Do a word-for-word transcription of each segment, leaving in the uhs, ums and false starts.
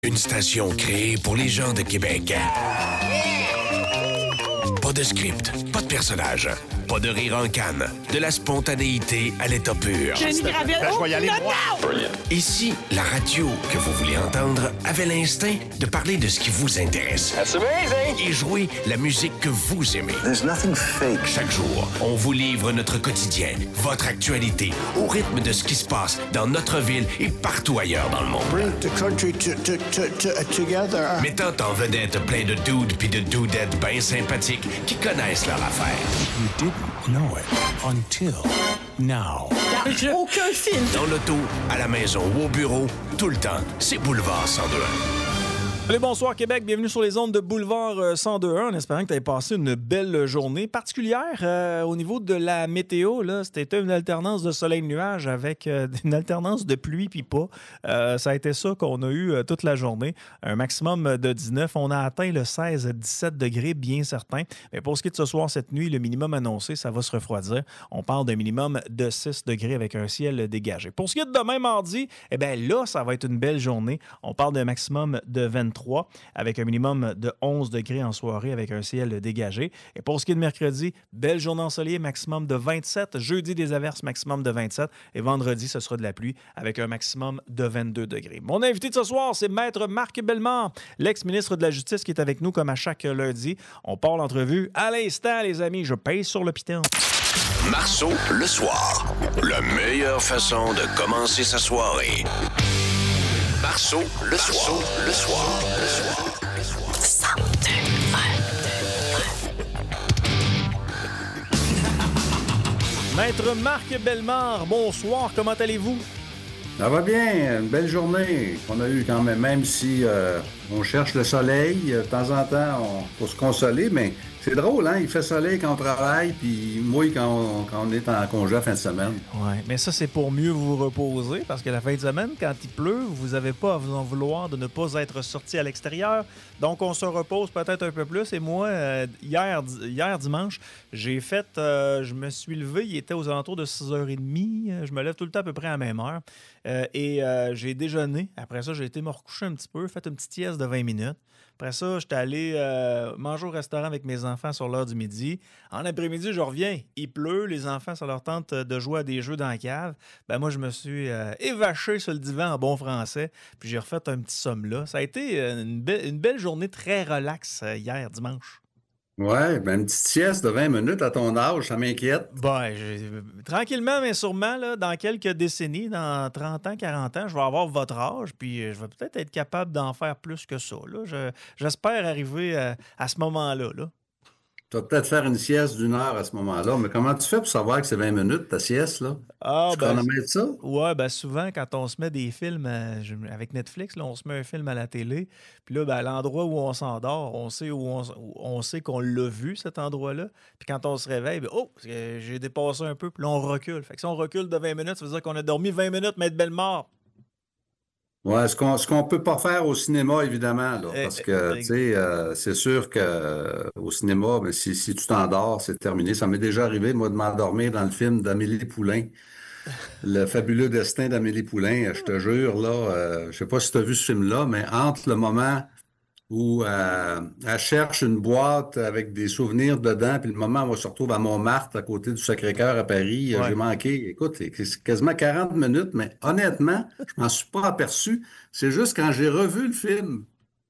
Une station créée pour les gens de Québec. Pas de script, pas de personnage, pas de rire en canne, de la spontanéité à l'état pur. Jenny Gravel, oh, je vais y aller, moi. Ici, la radio que vous voulez entendre avait l'instinct de parler de ce qui vous intéresse. That's amazing. Et jouer la musique que vous aimez. There's nothing fake. Chaque jour, on vous livre notre quotidien, votre actualité, au rythme de ce qui se passe dans notre ville et partout ailleurs dans le monde. Bring the country to, to, to, to, together. Mettant en vedette plein de dudes pis de dudettes bien sympathiques qui connaissent leur affaire. You didn't know it until now. aucun film. Dans l'auto, à la maison ou au bureau, tout le temps, c'est Boulevard cent deux un. Allez, bonsoir Québec, bienvenue sur les ondes de Boulevard cent deux un, en espérant que tu aies passé une belle journée particulière euh, au niveau de la météo. Là, c'était une alternance de soleil-nuage avec euh, une alternance de pluie puis pas. Euh, ça a été ça qu'on a eu euh, toute la journée, un maximum de dix-neuf. On a atteint le seize à dix-sept degrés, bien certain. Mais pour ce qui est de ce soir, cette nuit, le minimum annoncé, ça va se refroidir. On parle d'un minimum de six degrés avec un ciel dégagé. Pour ce qui est de demain mardi, eh bien là, ça va être une belle journée. On parle d'un maximum de vingt-trois avec un minimum de onze degrés en soirée avec un ciel dégagé. Et pour ce qui est de mercredi, belle journée ensoleillée, maximum de vingt-sept. Jeudi, des averses, maximum de vingt-sept. Et vendredi, ce sera de la pluie avec un maximum de vingt-deux degrés. Mon invité de ce soir, c'est Maître Marc Bellemare, l'ex-ministre de la Justice qui est avec nous comme à chaque lundi. On part l'entrevue à l'instant, les amis. Je pèse sur le piton. Marceau, le soir. La meilleure façon de commencer sa soirée. Marceau, le soir. Le soir. Le soir. cent deux un. Maître Marc Bellemare, bonsoir. Comment allez-vous? Ça va bien, une belle journée qu'on a eue quand même, même si euh, on cherche le soleil, de temps en temps, on faut se consoler, mais c'est drôle, hein? Il fait soleil quand on travaille, puis il mouille quand on, quand on est en congé à fin de semaine. Oui, mais ça, c'est pour mieux vous reposer, parce que la fin de semaine, quand il pleut, vous n'avez pas à vous en vouloir de ne pas être sorti à l'extérieur. Donc, on se repose peut-être un peu plus. Et moi, euh, hier, hier dimanche, j'ai fait, euh, je me suis levé, il était aux alentours de six heures trente. Je me lève tout le temps à peu près à la même heure. Euh, et euh, j'ai déjeuné. Après ça, j'ai été me recoucher un petit peu, fait une petite sieste de vingt minutes. Après ça, j'étais allé euh, manger au restaurant avec mes enfants sur l'heure du midi. En après-midi, je reviens. Il pleut. Les enfants, ça leur tente de jouer à des jeux dans la cave. Ben moi, je me suis euh, évaché sur le divan en bon français. Puis j'ai refait un petit somme là. Ça a été une, be- une belle journée très relax euh, hier, dimanche. Ouais, ben une petite sieste de vingt minutes à ton âge, ça m'inquiète. Ben, j'ai- tranquillement, mais sûrement, là, dans quelques décennies, dans trente ans, quarante ans, je vais avoir votre âge, puis je vais peut-être être capable d'en faire plus que ça. Là. Je- j'espère arriver à, à ce moment-là. Là. Tu vas peut-être faire une sieste d'une heure à ce moment-là, mais comment tu fais pour savoir que c'est vingt minutes, ta sieste, là? Ah, Tu ben, chronomètres ça? ouais, ben souvent, quand on se met des films euh, je- avec Netflix, là, on se met un film à la télé, puis là, ben, à l'endroit où on s'endort, on sait où on, s- où on sait qu'on l'a vu, cet endroit-là. Puis quand on se réveille, ben, oh, euh, j'ai dépassé un peu, puis là, on recule. Fait que si on recule de vingt minutes, ça veut dire qu'on a dormi vingt minutes, mais être belle mort. Ouais, ce qu'on ce qu'on peut pas faire au cinéma, évidemment, là, Eh, parce que, eh, tu sais, euh, c'est sûr que euh, au cinéma, ben, si, si tu t'endors, c'est terminé. Ça m'est déjà arrivé, moi, de m'endormir dans le film d'Amélie Poulain, Le fabuleux destin d'Amélie Poulain. Je te jure, là, euh, je sais pas si tu as vu ce film-là, mais entre le moment où euh, elle cherche une boîte avec des souvenirs dedans, puis le moment où elle se retrouve à Montmartre, à côté du Sacré-Cœur à Paris, euh, Ouais. j'ai manqué, écoute, c'est c'est quasiment quarante minutes, mais honnêtement, je m'en suis pas aperçu. C'est juste quand j'ai revu le film,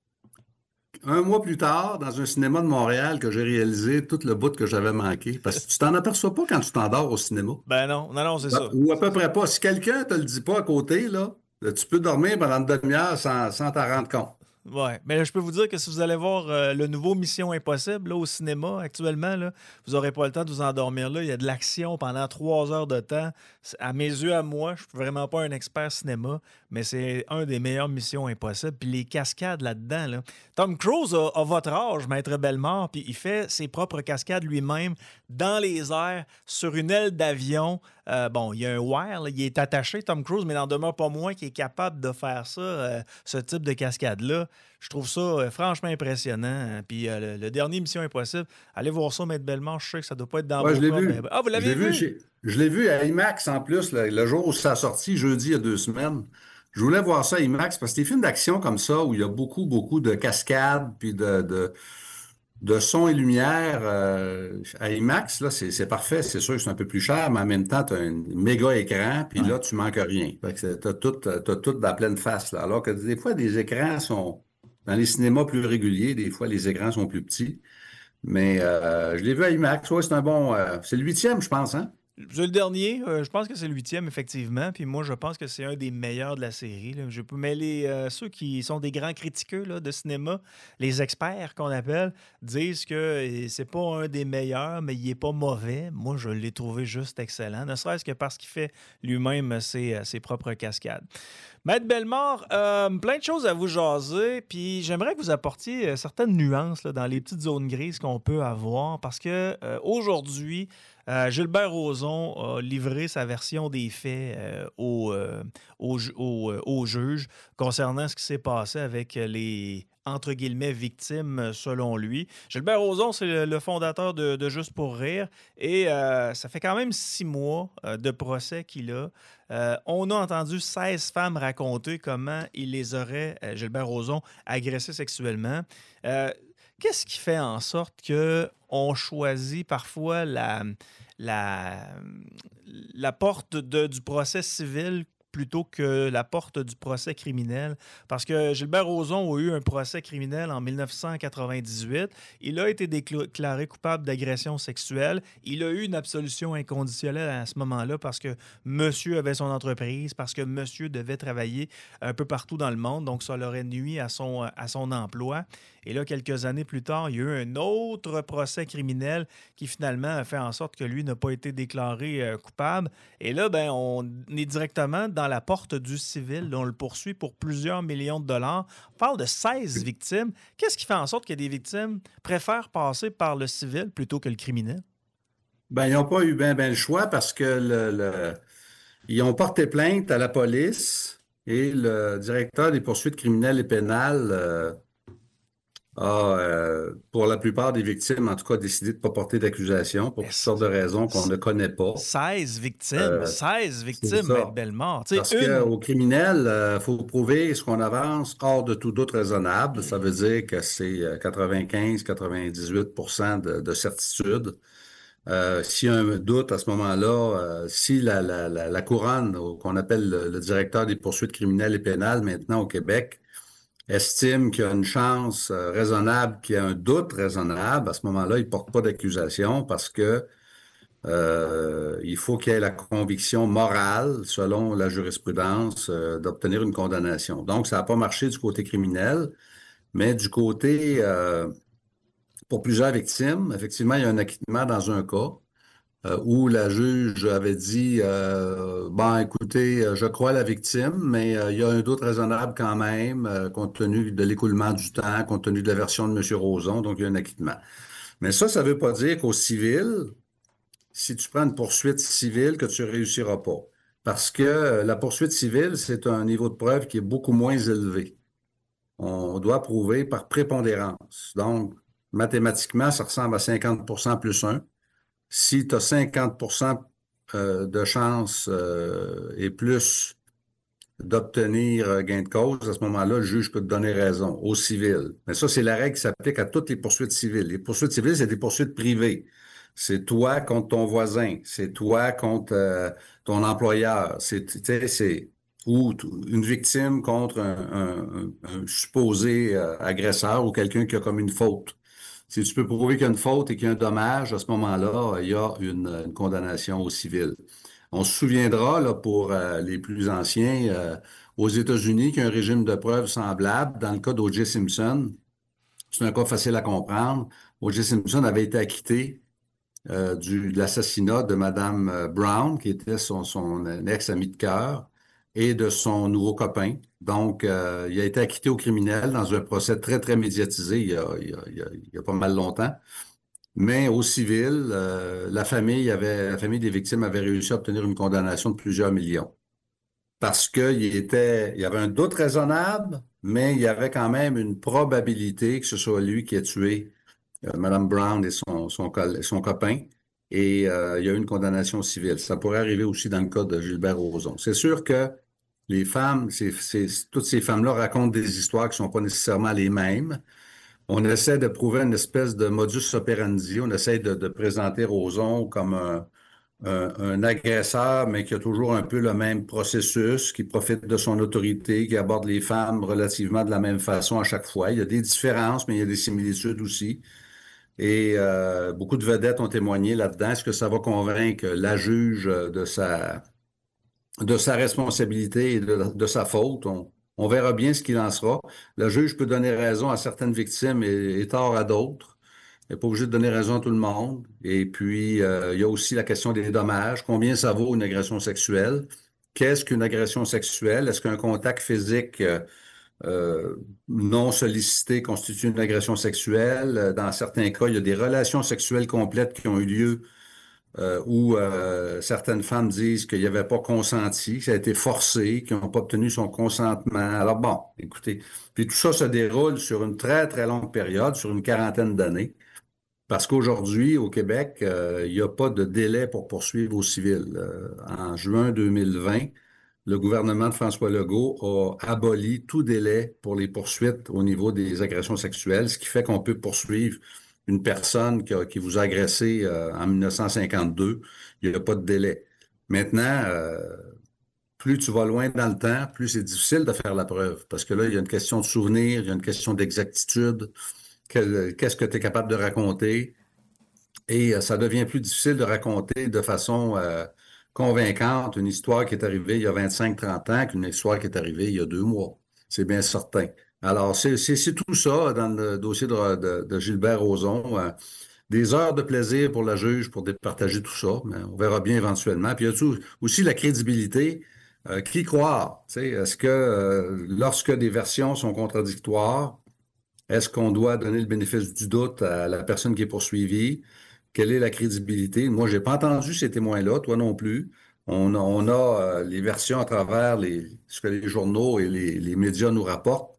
un mois plus tard, dans un cinéma de Montréal, que j'ai réalisé tout le bout que j'avais manqué. Parce que tu t'en aperçois pas quand tu t'endors au cinéma. Ben non, non, non, c'est ça. Ou à peu près pas. Si quelqu'un te le dit pas à côté, là, là, tu peux dormir pendant une demi-heure sans, sans t'en rendre compte. Ouais, mais là, je peux vous dire que si vous allez voir euh, le nouveau Mission Impossible là, au cinéma actuellement, là, vous n'aurez pas le temps de vous endormir là. Il y a de l'action pendant trois heures de temps. C'est- À mes yeux, à moi, je suis vraiment pas un expert cinéma, mais c'est un des meilleurs Missions Impossibles. Puis les cascades là-dedans, là. Tom Cruise a, a votre âge, Maître Bellemare, puis il fait ses propres cascades lui-même dans les airs, sur une aile d'avion. Euh, bon, il y a un wire, là, il est attaché, Tom Cruise, mais il n'en demeure pas moins qu'il est capable de faire ça, euh, ce type de cascade-là. Je trouve ça euh, franchement impressionnant. Hein. Puis euh, le, le dernier Mission Impossible, allez voir ça, Maître Bellemare. Je sais que ça doit pas être dans Ouais, vos je l'ai cordes, vu. mais- Ah, vous Je l'avez l'ai vu? vu, chez- je l'ai vu à IMAX en plus, le, le jour où ça a sorti, jeudi il y a deux semaines. Je voulais voir ça à IMAX parce que des films d'action comme ça, où il y a beaucoup, beaucoup de cascades, puis de, de, de son et lumière, euh, à IMAX, là, c'est c'est parfait. C'est sûr que c'est un peu plus cher, mais en même temps, tu as un méga écran, puis Ouais. là, tu manques rien. Fait que tu as tout, t'as tout dans la pleine face, là. Alors que des fois, des écrans sont... Dans les cinémas plus réguliers, des fois, les écrans sont plus petits. Mais euh, je l'ai vu à IMAX. Ouais, c'est un bon... euh, c'est le huitième, je pense, hein? C'est le dernier. Euh, je pense que c'est le huitième, effectivement. Puis moi, je pense que c'est un des meilleurs de la série, là. Je peux mêler euh, ceux qui sont des grands critiqueux là, de cinéma, les experts qu'on appelle, disent que euh, c'est pas un des meilleurs, mais il est pas mauvais. Moi, je l'ai trouvé juste excellent, ne serait-ce que parce qu'il fait lui-même ses, ses propres cascades. Maître Bellemare, euh, plein de choses à vous jaser, puis j'aimerais que vous apportiez euh, certaines nuances là, dans les petites zones grises qu'on peut avoir, parce que euh, aujourd'hui, euh, Gilbert Rozon a livré sa version des faits euh, au, euh, au, ju- au, euh, au juge concernant ce qui s'est passé avec les, entre guillemets, victimes, selon lui. Gilbert Rozon, c'est le, le fondateur de, de Juste pour rire, et euh, ça fait quand même six mois euh, de procès qu'il a. Euh, on a entendu seize femmes raconter comment il les aurait, euh, Gilbert Rozon, agressées sexuellement. Euh, Qu'est-ce qui fait en sorte qu'on choisit parfois la, la, la porte de- du procès civil plutôt que la porte du procès criminel? Parce que Gilbert Rozon a eu un procès criminel en mille neuf cent quatre-vingt-dix-huit. Il a été déclaré coupable d'agression sexuelle. Il a eu une absolution inconditionnelle à ce moment-là parce que monsieur avait son entreprise, parce que monsieur devait travailler un peu partout dans le monde, donc ça l'aurait nui à son, à son emploi. Et là, quelques années plus tard, il y a eu un autre procès criminel qui finalement a fait en sorte que lui n'a pas été déclaré euh, coupable. Et là, ben, on est directement dans la porte du civil. Là, on le poursuit pour plusieurs millions de dollars. On parle de seize victimes. Qu'est-ce qui fait en sorte que des victimes préfèrent passer par le civil plutôt que le criminel? Ben, ils n'ont pas eu ben, ben le choix parce que le, le- ils ont porté plainte à la police et le directeur des poursuites criminelles et pénales euh, a, euh, pour la plupart des victimes, en tout cas, décidé de ne pas porter d'accusation pour toutes sortes de raisons qu'on ne connaît pas. seize victimes. Euh, seize C'est victimes, ça. Maître Bellemare. Tu sais, Parce une... qu'au criminel, il faut prouver ce qu'on avance hors de tout doute raisonnable. Ça veut dire que c'est euh, quatre-vingt-quinze à quatre-vingt-dix-huit pour cent de, de certitude. Euh, s'il y a un doute à ce moment-là, euh, si la, la, la, la couronne, ou qu'on appelle le, le directeur des poursuites criminelles et pénales maintenant au Québec, estime qu'il y a une chance euh, raisonnable, qu'il y a un doute raisonnable, à ce moment-là, il ne porte pas d'accusation parce que euh, il faut qu'il y ait la conviction morale, selon la jurisprudence, euh, d'obtenir une condamnation. Donc, ça n'a pas marché du côté criminel, mais du côté, euh, pour plusieurs victimes, effectivement, il y a un acquittement dans un cas euh, où la juge avait dit, euh, bon, écoutez, euh, je crois à la victime, mais euh, il y a un doute raisonnable quand même, euh, compte tenu de l'écoulement du temps, compte tenu de la version de M. Rozon, donc il y a un acquittement. Mais ça, ça ne veut pas dire qu'au civil, si tu prends une poursuite civile, que tu ne réussiras pas. Parce que euh, la poursuite civile, c'est un niveau de preuve qui est beaucoup moins élevé. On doit prouver par prépondérance. Donc, mathématiquement, ça ressemble à cinquante pour cent plus un. Si tu as cinquante pour cent euh, de chance euh, et plus d'obtenir euh, gain de cause, à ce moment-là, le juge peut te donner raison au civil. Mais ça, c'est la règle qui s'applique à toutes les poursuites civiles. Les poursuites civiles, c'est des poursuites privées. C'est toi contre ton voisin, c'est toi contre euh, ton employeur, c'est, tu sais, c'est ou t- une victime contre un, un- un- un supposé euh, agresseur ou quelqu'un qui a comme une faute. Si tu peux prouver qu'il y a une faute et qu'il y a un dommage, à ce moment-là, il y a une, une condamnation au civil. On se souviendra, là, pour euh, les plus anciens, euh, aux États-Unis, qu'il y a un régime de preuve semblable. Dans le cas d'O J. Simpson, c'est un cas facile à comprendre. O J. Simpson avait été acquitté euh, du, de l'assassinat de Mme euh, Brown, qui était son, son ex-ami de cœur, et de son nouveau copain. Donc, euh, il a été acquitté au criminel dans un procès très, très médiatisé il y a, il y a, il y a, il y a pas mal longtemps. Mais au civil, euh, la famille avait, la famille des victimes avait réussi à obtenir une condamnation de plusieurs millions. Parce qu'il était, il y avait un doute raisonnable, mais il y avait quand même une probabilité que ce soit lui qui ait tué euh, Mme Brown et son, son, coll- son copain. Et euh, il y a eu une condamnation civile. Ça pourrait arriver aussi dans le cas de Gilbert Rozon. C'est sûr que Les femmes, c'est, c'est, toutes ces femmes-là racontent des histoires qui ne sont pas nécessairement les mêmes. On essaie de prouver une espèce de modus operandi. On essaie de, de présenter Roson comme un, un, un agresseur, mais qui a toujours un peu le même processus, qui profite de son autorité, qui aborde les femmes relativement de la même façon à chaque fois. Il y a des différences, mais il y a des similitudes aussi. Et euh, beaucoup de vedettes ont témoigné là-dedans. Est-ce que ça va convaincre la juge de sa, de sa responsabilité et de, de sa faute? On, on verra bien ce qu'il en sera. Le juge peut donner raison à certaines victimes et, et tort à d'autres. Il n'est pas obligé de donner raison à tout le monde. Et puis, euh, il y a aussi la question des dommages. Combien ça vaut une agression sexuelle? Qu'est-ce qu'une agression sexuelle? Est-ce qu'un contact physique euh, euh, non sollicité constitue une agression sexuelle? Dans certains cas, il y a des relations sexuelles complètes qui ont eu lieu euh, où euh, certaines femmes disent qu'il n'y avait pas consenti, que ça a été forcé, qu'ils n'ont pas obtenu son consentement. Alors bon, écoutez, puis tout ça se déroule sur une très, très longue période, sur une quarantaine d'années. Parce qu'aujourd'hui, au Québec, euh, il n'y a pas de délai pour poursuivre au civil. Euh, en juin deux mille vingt, le gouvernement de François Legault a aboli tout délai pour les poursuites au niveau des agressions sexuelles, ce qui fait qu'on peut poursuivre une personne qui, a, qui vous a agressé euh, en dix-neuf cent cinquante-deux. Il n'y a pas de délai. Maintenant, euh, plus tu vas loin dans le temps, plus c'est difficile de faire la preuve. Parce que là, il y a une question de souvenir, il y a une question d'exactitude. Qu'est-ce que tu es capable de raconter? Et euh, ça devient plus difficile de raconter de façon euh, convaincante une histoire qui est arrivée il y a vingt-cinq trente ans qu'une histoire qui est arrivée il y a deux mois. C'est bien certain. Alors, c'est, c'est, c'est tout ça dans le dossier de, de, de Gilbert Rozon. Euh, des heures de plaisir pour la juge pour départager tout ça, mais on verra bien éventuellement. Puis il y a tout, aussi la crédibilité. Euh, qui croire? T'sais, est-ce que euh, lorsque des versions sont contradictoires, est-ce qu'on doit donner le bénéfice du doute à la personne qui est poursuivie? Quelle est la crédibilité? Moi, j'ai pas entendu ces témoins-là, toi non plus. On a, on a euh, les versions à travers les, ce que les journaux et les, les médias nous rapportent.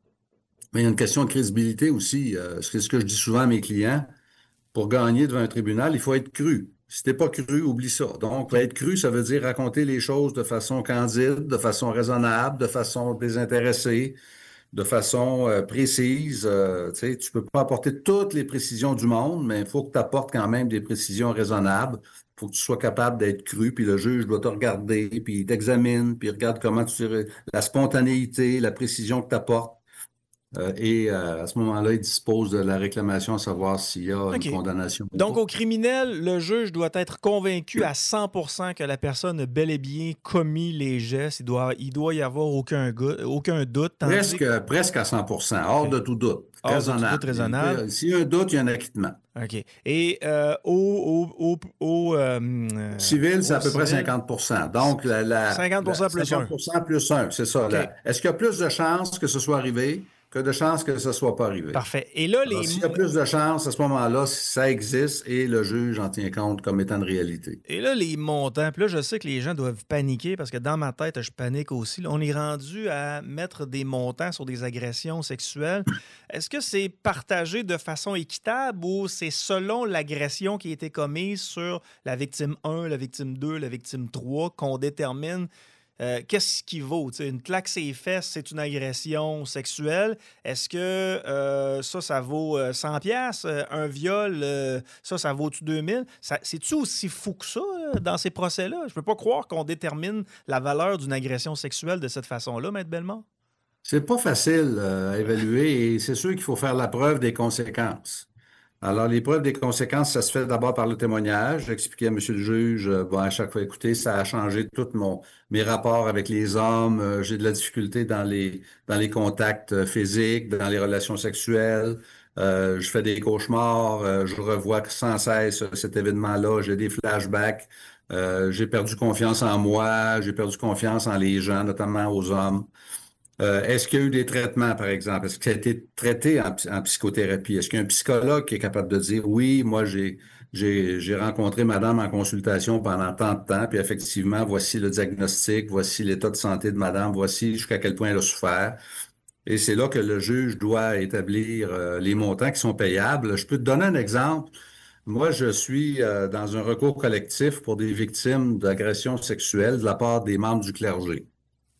Mais il y a une question de crédibilité aussi. Euh, c'est ce que je dis souvent à mes clients. Pour gagner devant un tribunal, il faut être cru. Si t'es pas cru, oublie ça. Donc, être cru, ça veut dire raconter les choses de façon candide, de façon raisonnable, de façon désintéressée, de façon euh, précise. Euh, tu sais, tu peux pas apporter toutes les précisions du monde, mais il faut que tu apportes quand même des précisions raisonnables. Il faut que tu sois capable d'être cru, puis le juge doit te regarder, puis il t'examine, puis il regarde comment tu... la spontanéité, la précision que tu apportes. Euh, et euh, à ce moment-là, il dispose de la réclamation à savoir s'il y a okay. une condamnation. Donc, au criminel, le juge doit être convaincu à cent pour cent que la personne a bel et bien commis les gestes. Il doit, il doit y avoir aucun, go- aucun doute. Presque, que... presque à cent pour cent, hors okay. de tout doute. Hors raisonnable. de tout doute raisonnable. S'il y a un doute, il y a un acquittement. OK. Et euh, au... au, au, au euh, civil, c'est au à peu civil, près cinquante pour cent. Donc, la, la, cinquante pour cent la, plus cinquante pour cent plus un, c'est ça. Okay. Là. Est-ce qu'il y a plus de chances que ce soit arrivé que de chances que ce ne soit pas arrivé? Parfait. Et là, les... Alors, s'il y a plus de chances, à ce moment-là, ça existe et le juge en tient compte comme étant de réalité. Et là, les montants, puis là, je sais que les gens doivent paniquer parce que dans ma tête, je panique aussi. Là, on est rendu à mettre des montants sur des agressions sexuelles. Est-ce que c'est partagé de façon équitable ou c'est selon l'agression qui a été commise sur la victime un, la victime deux, la victime trois qu'on détermine Euh, qu'est-ce qui vaut? T'sais, une claque ses fesses, c'est une agression sexuelle. Est-ce que euh, ça, ça vaut euh, cent piastres? Euh, un viol, euh, ça, ça vaut-tu deux mille? Ça, c'est-tu aussi fou que ça là, dans ces procès-là? Je peux pas croire qu'on détermine la valeur d'une agression sexuelle de cette façon-là, Maître Bellemare. C'est pas facile euh, à évaluer et c'est sûr qu'il faut faire la preuve des conséquences. Alors, les preuves des conséquences, ça se fait d'abord par le témoignage. J'ai expliqué à M. le juge, euh, bon, à chaque fois, écoutez, ça a changé tous mes rapports avec les hommes. Euh, j'ai de la difficulté dans les, dans les contacts physiques, dans les relations sexuelles. Euh, je fais des cauchemars. Euh, je revois sans cesse cet événement-là. J'ai des flashbacks. Euh, j'ai perdu confiance en moi. J'ai perdu confiance en les gens, notamment aux hommes. Euh, est-ce qu'il y a eu des traitements, par exemple? Est-ce que ça a été traité en, en psychothérapie? Est-ce qu'il y a un psychologue qui est capable de dire, oui, moi, j'ai, j'ai, j'ai rencontré madame en consultation pendant tant de temps, puis effectivement, voici le diagnostic, voici l'état de santé de madame, voici jusqu'à quel point elle a souffert. Et c'est là que le juge doit établir euh, les montants qui sont payables. Je peux te donner un exemple. Moi, je suis euh, dans un recours collectif pour des victimes d'agressions sexuelles de la part des membres du clergé.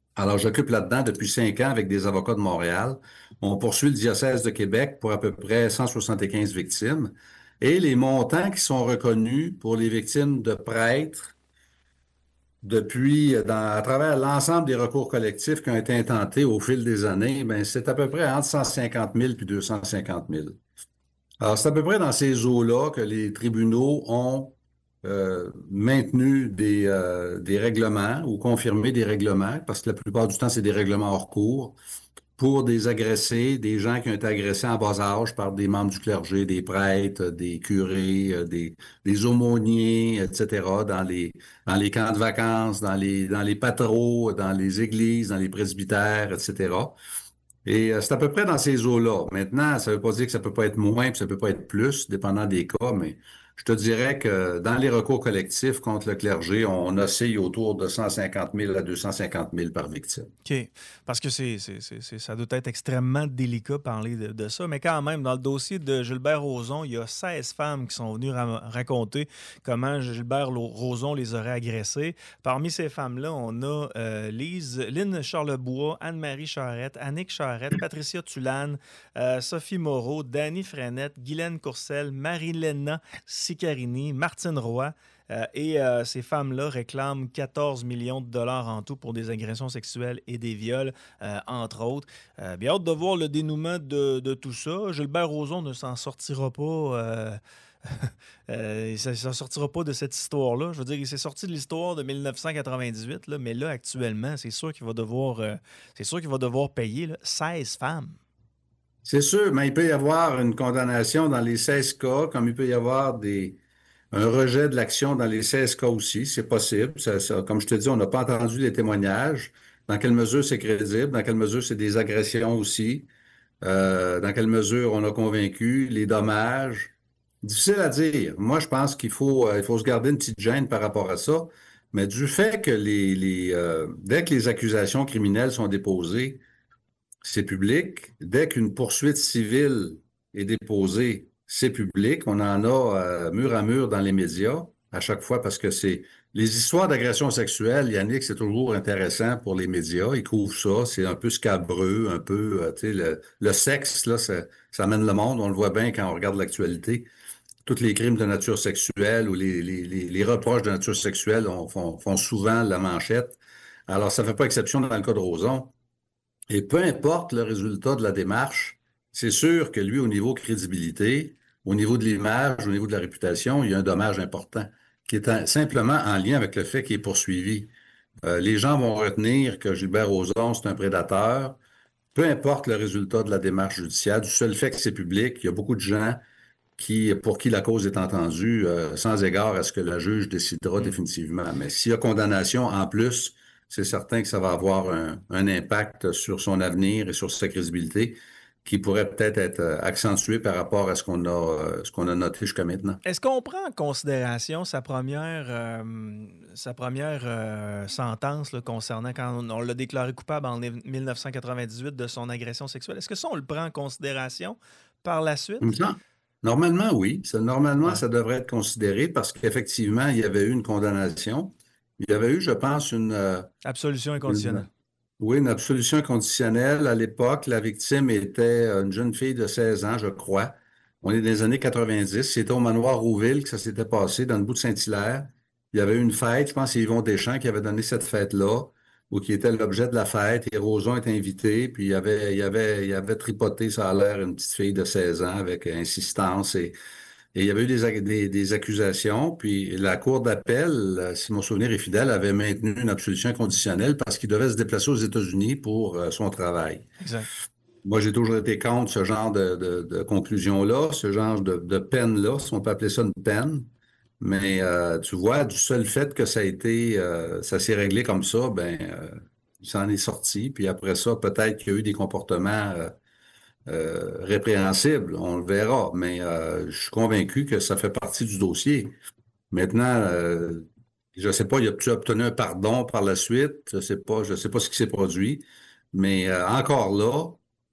Alors, j'occupe là-dedans depuis cinq ans avec des avocats de Montréal. On poursuit le diocèse de Québec pour à peu près cent soixante-quinze victimes. Et les montants qui sont reconnus pour les victimes de prêtres depuis, dans, à travers l'ensemble des recours collectifs qui ont été intentés au fil des années, ben, c'est à peu près entre cent cinquante mille puis deux cent cinquante mille. Alors, c'est à peu près dans ces eaux-là que les tribunaux ont euh, maintenu des, euh, des règlements ou confirmé des règlements, parce que la plupart du temps, c'est des règlements hors cours, pour des agressés, des gens qui ont été agressés en bas âge par des membres du clergé, des prêtres, des curés, euh, des, des aumôniers, et cetera, dans les, dans les camps de vacances, dans les, dans les patros, dans les églises, dans les presbytères, et cetera. Et euh, c'est à peu près dans ces eaux-là. Maintenant, ça ne veut pas dire que ça peut pas être moins, puis ça peut pas être plus, dépendant des cas, mais je te dirais que dans les recours collectifs contre le clergé, on oscille autour de cent cinquante mille à deux cent cinquante mille par victime. OK. Parce que c'est, c'est, c'est, c'est- ça doit être extrêmement délicat de parler de, de ça. Mais quand même, dans le dossier de Gilbert Rozon, il y a seize femmes qui sont venues ra- raconter comment Gilbert Lo- Rozon les aurait agressées. Parmi ces femmes-là, on a euh, Lise, Lynn Charlebois, Anne-Marie Charette, Annick Charette, Patricia Tulane, euh, Sophie Moreau, Dany Frenette, Guylaine Courcelle, Marie-Léna Siccarini, Martine Roy. Euh, et euh, ces femmes-là réclament quatorze millions de dollars en tout pour des agressions sexuelles et des viols, euh, entre autres. Euh, bien hâte de voir le dénouement de, de tout ça. Gilbert Rozon ne s'en sortira pas. euh, euh, il ne s'en sortira pas de cette histoire-là. Je veux dire, il s'est sorti de l'histoire de mille neuf cent quatre-vingt-dix-huit, là, mais là, actuellement, c'est sûr qu'il va devoir, euh, c'est sûr qu'il va devoir payer là, seize femmes. C'est sûr, mais il peut y avoir une condamnation dans les seize cas, comme il peut y avoir des, un rejet de l'action dans les seize cas aussi. C'est possible. Ça, ça- comme je te dis, on n'a pas entendu les témoignages. Dans quelle mesure c'est crédible? Dans quelle mesure c'est des agressions aussi? Euh, dans quelle mesure on a convaincu? Les dommages? Difficile à dire. Moi, je pense qu'il faut, euh, il faut se garder une petite gêne par rapport à ça. Mais du fait que les, les, euh, dès que les accusations criminelles sont déposées, c'est public. Dès qu'une poursuite civile est déposée, c'est public. On en a euh, mur à mur dans les médias à chaque fois parce que c'est les histoires d'agression sexuelle, Yannick, c'est toujours intéressant pour les médias. Ils couvrent ça. C'est un peu scabreux, un peu, euh, tu sais, le, le sexe, là, ça, ça amène le monde. On le voit bien quand on regarde l'actualité. Tous les crimes de nature sexuelle ou les, les, les, les reproches de nature sexuelle on, font, font souvent la manchette. Alors, ça ne fait pas exception dans le cas de Rozon. Et peu importe le résultat de la démarche, c'est sûr que lui, au niveau crédibilité, au niveau de l'image, au niveau de la réputation, il y a un dommage important qui est en- simplement en lien avec le fait qu'il est poursuivi. Euh, les gens vont retenir que Gilbert Rozon, c'est un prédateur. Peu importe le résultat de la démarche judiciaire, du seul fait que c'est public, il y a beaucoup de gens qui, pour qui la cause est entendue, euh, sans égard à ce que la juge décidera définitivement. Mais s'il y a condamnation en plus, c'est certain que ça va avoir un, un impact sur son avenir et sur sa crédibilité qui pourrait peut-être être euh, accentué par rapport à ce qu'on a, euh, ce qu'on a noté jusqu'à maintenant. Est-ce qu'on prend en considération sa première, euh, sa première euh, sentence là, concernant quand on, on l'a déclaré coupable en mille neuf cent quatre-vingt-dix-huit de son agression sexuelle? Est-ce que ça, on le prend en considération par la suite? Il me semble. Normalement, oui. Ça, normalement, Ouais. ça devrait être considéré parce qu'effectivement, il y avait eu une condamnation. Il y avait eu, je pense, une, euh, Absolution une- inconditionnelle. oui, une absolution conditionnelle. À l'époque, la victime était une jeune fille de seize ans, je crois. On est dans les années quatre-vingt-dix. C'était au manoir Rouville que ça s'était passé, dans le bout de Saint-Hilaire. Il y avait eu une fête, je pense que c'est Yvon Deschamps qui avait donné cette fête-là, ou qui était l'objet de la fête, et Rozon était invité, puis il avait, il avait, il avait tripoté, ça a l'air, une petite fille de seize ans avec insistance, et, et il y avait eu des, ac- des, des accusations, puis la cour d'appel, euh, si mon souvenir est fidèle, avait maintenu une absolution conditionnelle parce qu'il devait se déplacer aux États-Unis pour euh, son travail. Exact. Moi, j'ai toujours été contre ce genre de, de, de conclusion-là, ce genre de, de peine-là, si on peut appeler ça une peine. Mais euh, tu vois, du seul fait que ça a été, euh, ça s'est réglé comme ça, ben, euh, il s'en est sorti. Puis après ça, peut-être qu'il y a eu des comportements euh, euh, répréhensibles, on le verra. Mais euh, je suis convaincu que ça fait partie du dossier. Maintenant, euh, je sais pas, il a-tu obtenu un pardon par la suite? Je sais pas, je sais pas ce qui s'est produit. Mais euh, encore là,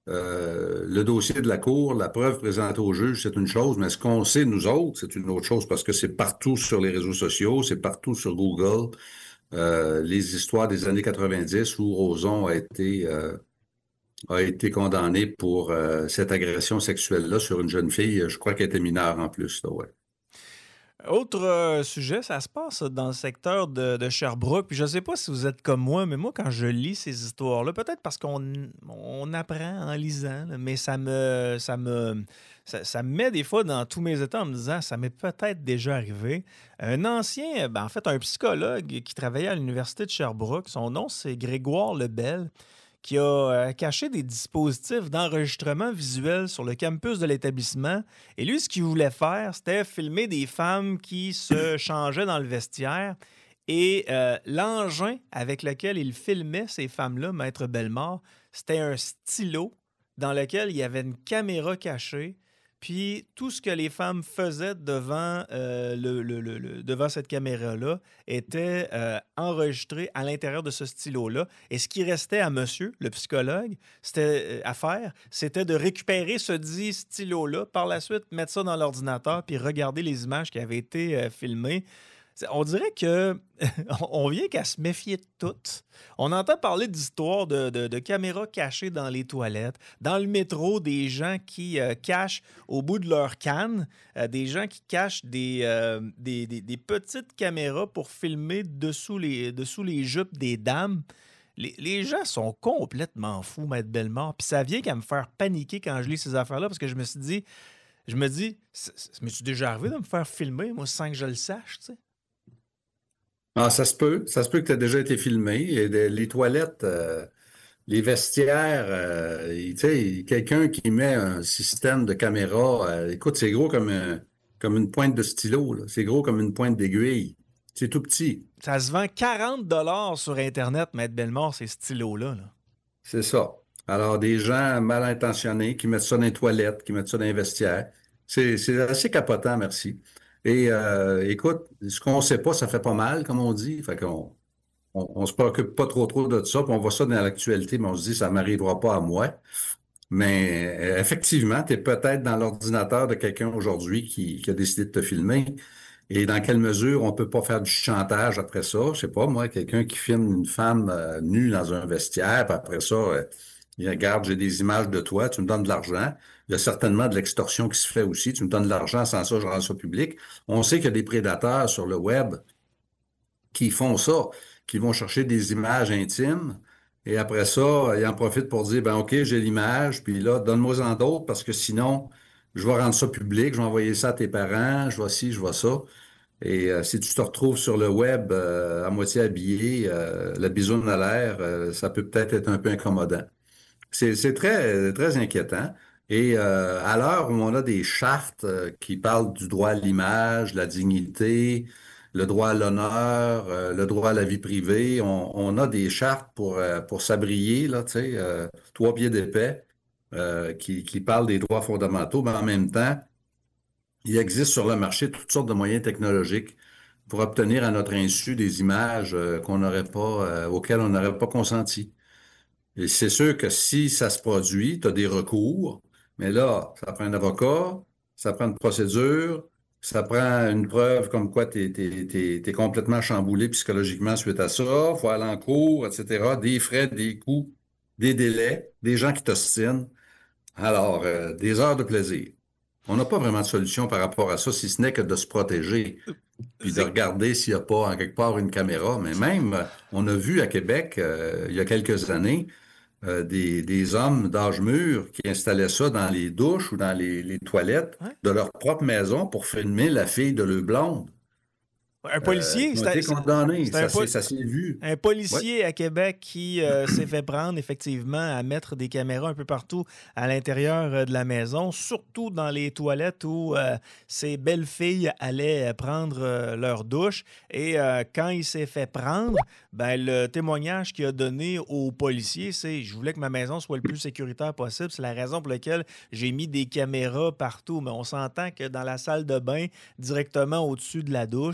euh, le dossier de la Cour, la preuve présentée au juge, c'est une chose, mais ce qu'on sait, nous autres, c'est une autre chose parce que c'est partout sur les réseaux sociaux, c'est partout sur Google. euh, les histoires des années quatre-vingt-dix où Roson a été, euh, a été condamné pour euh, cette agression sexuelle-là sur une jeune fille. Je crois qu'elle était mineure en plus. Là, ouais. Autre euh, sujet, ça se passe dans le secteur de, de Sherbrooke. Puis je ne sais pas si vous êtes comme moi, mais moi, quand je lis ces histoires-là, peut-être parce qu'on on apprend en lisant, là, mais ça me, ça, me, ça, ça me met des fois dans tous mes états en me disant ça m'est peut-être déjà arrivé. Un ancien, ben, en fait, un psychologue qui travaillait à l'Université de Sherbrooke, son nom, c'est Grégoire Lebel, qui a euh, caché des dispositifs d'enregistrement visuel sur le campus de l'établissement. Et lui, ce qu'il voulait faire, c'était filmer des femmes qui se changeaient dans le vestiaire. Et euh, l'engin avec lequel il filmait ces femmes-là, Maître Bellemare, c'était un stylo dans lequel il y avait une caméra cachée. Puis tout ce que les femmes faisaient devant, euh, le, le, le, le, devant cette caméra-là était euh, enregistré à l'intérieur de ce stylo-là. Et ce qui restait à monsieur, le psychologue, c'était, à faire, c'était de récupérer ce dit stylo-là, par la suite mettre ça dans l'ordinateur puis regarder les images qui avaient été euh, filmées. On dirait que on vient qu'à se méfier de tout. On entend parler d'histoires de, de, de caméras cachées dans les toilettes, dans le métro, des gens qui euh, cachent au bout de leur canne, euh, des gens qui cachent des, euh, des, des, des petites caméras pour filmer dessous les, dessous les jupes des dames. Les, les gens sont complètement fous, Maître Bellemare. Puis ça vient qu'à me faire paniquer quand je lis ces affaires-là parce que je me suis dit, je me dis, m'est-tu déjà arrivé de me faire filmer, moi, sans que je le sache, tu sais? Ah, ça se peut. Ça se peut que tu aies déjà été filmé. Et de- les toilettes, euh, les vestiaires, euh, il- tu sais, quelqu'un qui met un système de caméra, euh, écoute, c'est gros comme, un- comme une pointe de stylo, là. C'est gros comme une pointe d'aiguille. C'est tout petit. Ça se vend quarante dollars sur Internet, Maître Bellemare, ces stylos-là. Là. C'est ça. Alors, des gens mal intentionnés qui mettent ça dans les toilettes, qui mettent ça dans les vestiaires. C'est, c'est assez capotant, merci. Et euh, écoute, ce qu'on ne sait pas, ça fait pas mal, comme on dit. Fait qu'on on, on se préoccupe pas trop trop de ça, puis on voit ça dans l'actualité, mais on se dit, ça m'arrivera pas à moi. Mais euh, effectivement, tu es peut-être dans l'ordinateur de quelqu'un aujourd'hui qui, qui a décidé de te filmer. Et dans quelle mesure on peut pas faire du chantage après ça? Je sais pas, moi, quelqu'un qui filme une femme euh, nue dans un vestiaire, puis après ça, euh, il regarde, j'ai des images de toi, tu me donnes de l'argent. Il y a certainement de l'extorsion qui se fait aussi. Tu me donnes de l'argent, sans ça, je rends ça public. On sait qu'il y a des prédateurs sur le web qui font ça, qui vont chercher des images intimes. Et après ça, ils en profitent pour dire, ben OK, j'ai l'image, puis là, donne-moi-en d'autres, parce que sinon, je vais rendre ça public, je vais envoyer ça à tes parents, je vois ci, je vois ça. Et euh, si tu te retrouves sur le web euh, à moitié habillé, euh, la bisoune à l'air, euh, ça peut peut-être être un peu incommodant. C'est, c'est très, très inquiétant. Et euh, à l'heure où on a des chartes euh, qui parlent du droit à l'image, la dignité, le droit à l'honneur, euh, le droit à la vie privée, on, on a des chartes pour, euh, pour s'abrier, là, tu sais, euh, trois pieds d'épais, euh, qui, qui parlent des droits fondamentaux, mais en même temps, il existe sur le marché toutes sortes de moyens technologiques pour obtenir à notre insu des images euh, qu'on n'aurait pas, euh, auxquelles on n'aurait pas consenti. Et c'est sûr que si ça se produit, tu as des recours, mais là, ça prend un avocat, ça prend une procédure, ça prend une preuve comme quoi tu es, complètement chamboulé psychologiquement suite à ça, il faut aller en cours, et cetera, des frais, des coûts, des délais, des gens qui t'ostinent. Alors, euh, des heures de plaisir. On n'a pas vraiment de solution par rapport à ça, si ce n'est que de se protéger, puis de regarder s'il n'y a pas en quelque part une caméra. Mais même, euh, on a vu à Québec, euh, il y a quelques années, euh, des, des hommes d'âge mûr qui installaient ça dans les douches ou dans les, les toilettes Ouais. de leur propre maison pour filmer la fille de leur blonde. Un Euh, policier, qui ont c'était été condamnés. c'était un, Ça, po- s'est- ça s'est vu. un policier à Québec qui euh, s'est fait prendre effectivement à mettre des caméras un peu partout à l'intérieur euh, de la maison, surtout dans les toilettes où euh, ces belles filles allaient euh, prendre euh, leur douche. Et euh, quand il s'est fait prendre, ben, le témoignage qu'il a donné au policier, c'est « Je voulais que ma maison soit le plus sécuritaire possible. C'est la raison pour laquelle j'ai mis des caméras partout. » Mais on s'entend que dans la salle de bain, directement au-dessus de la douche,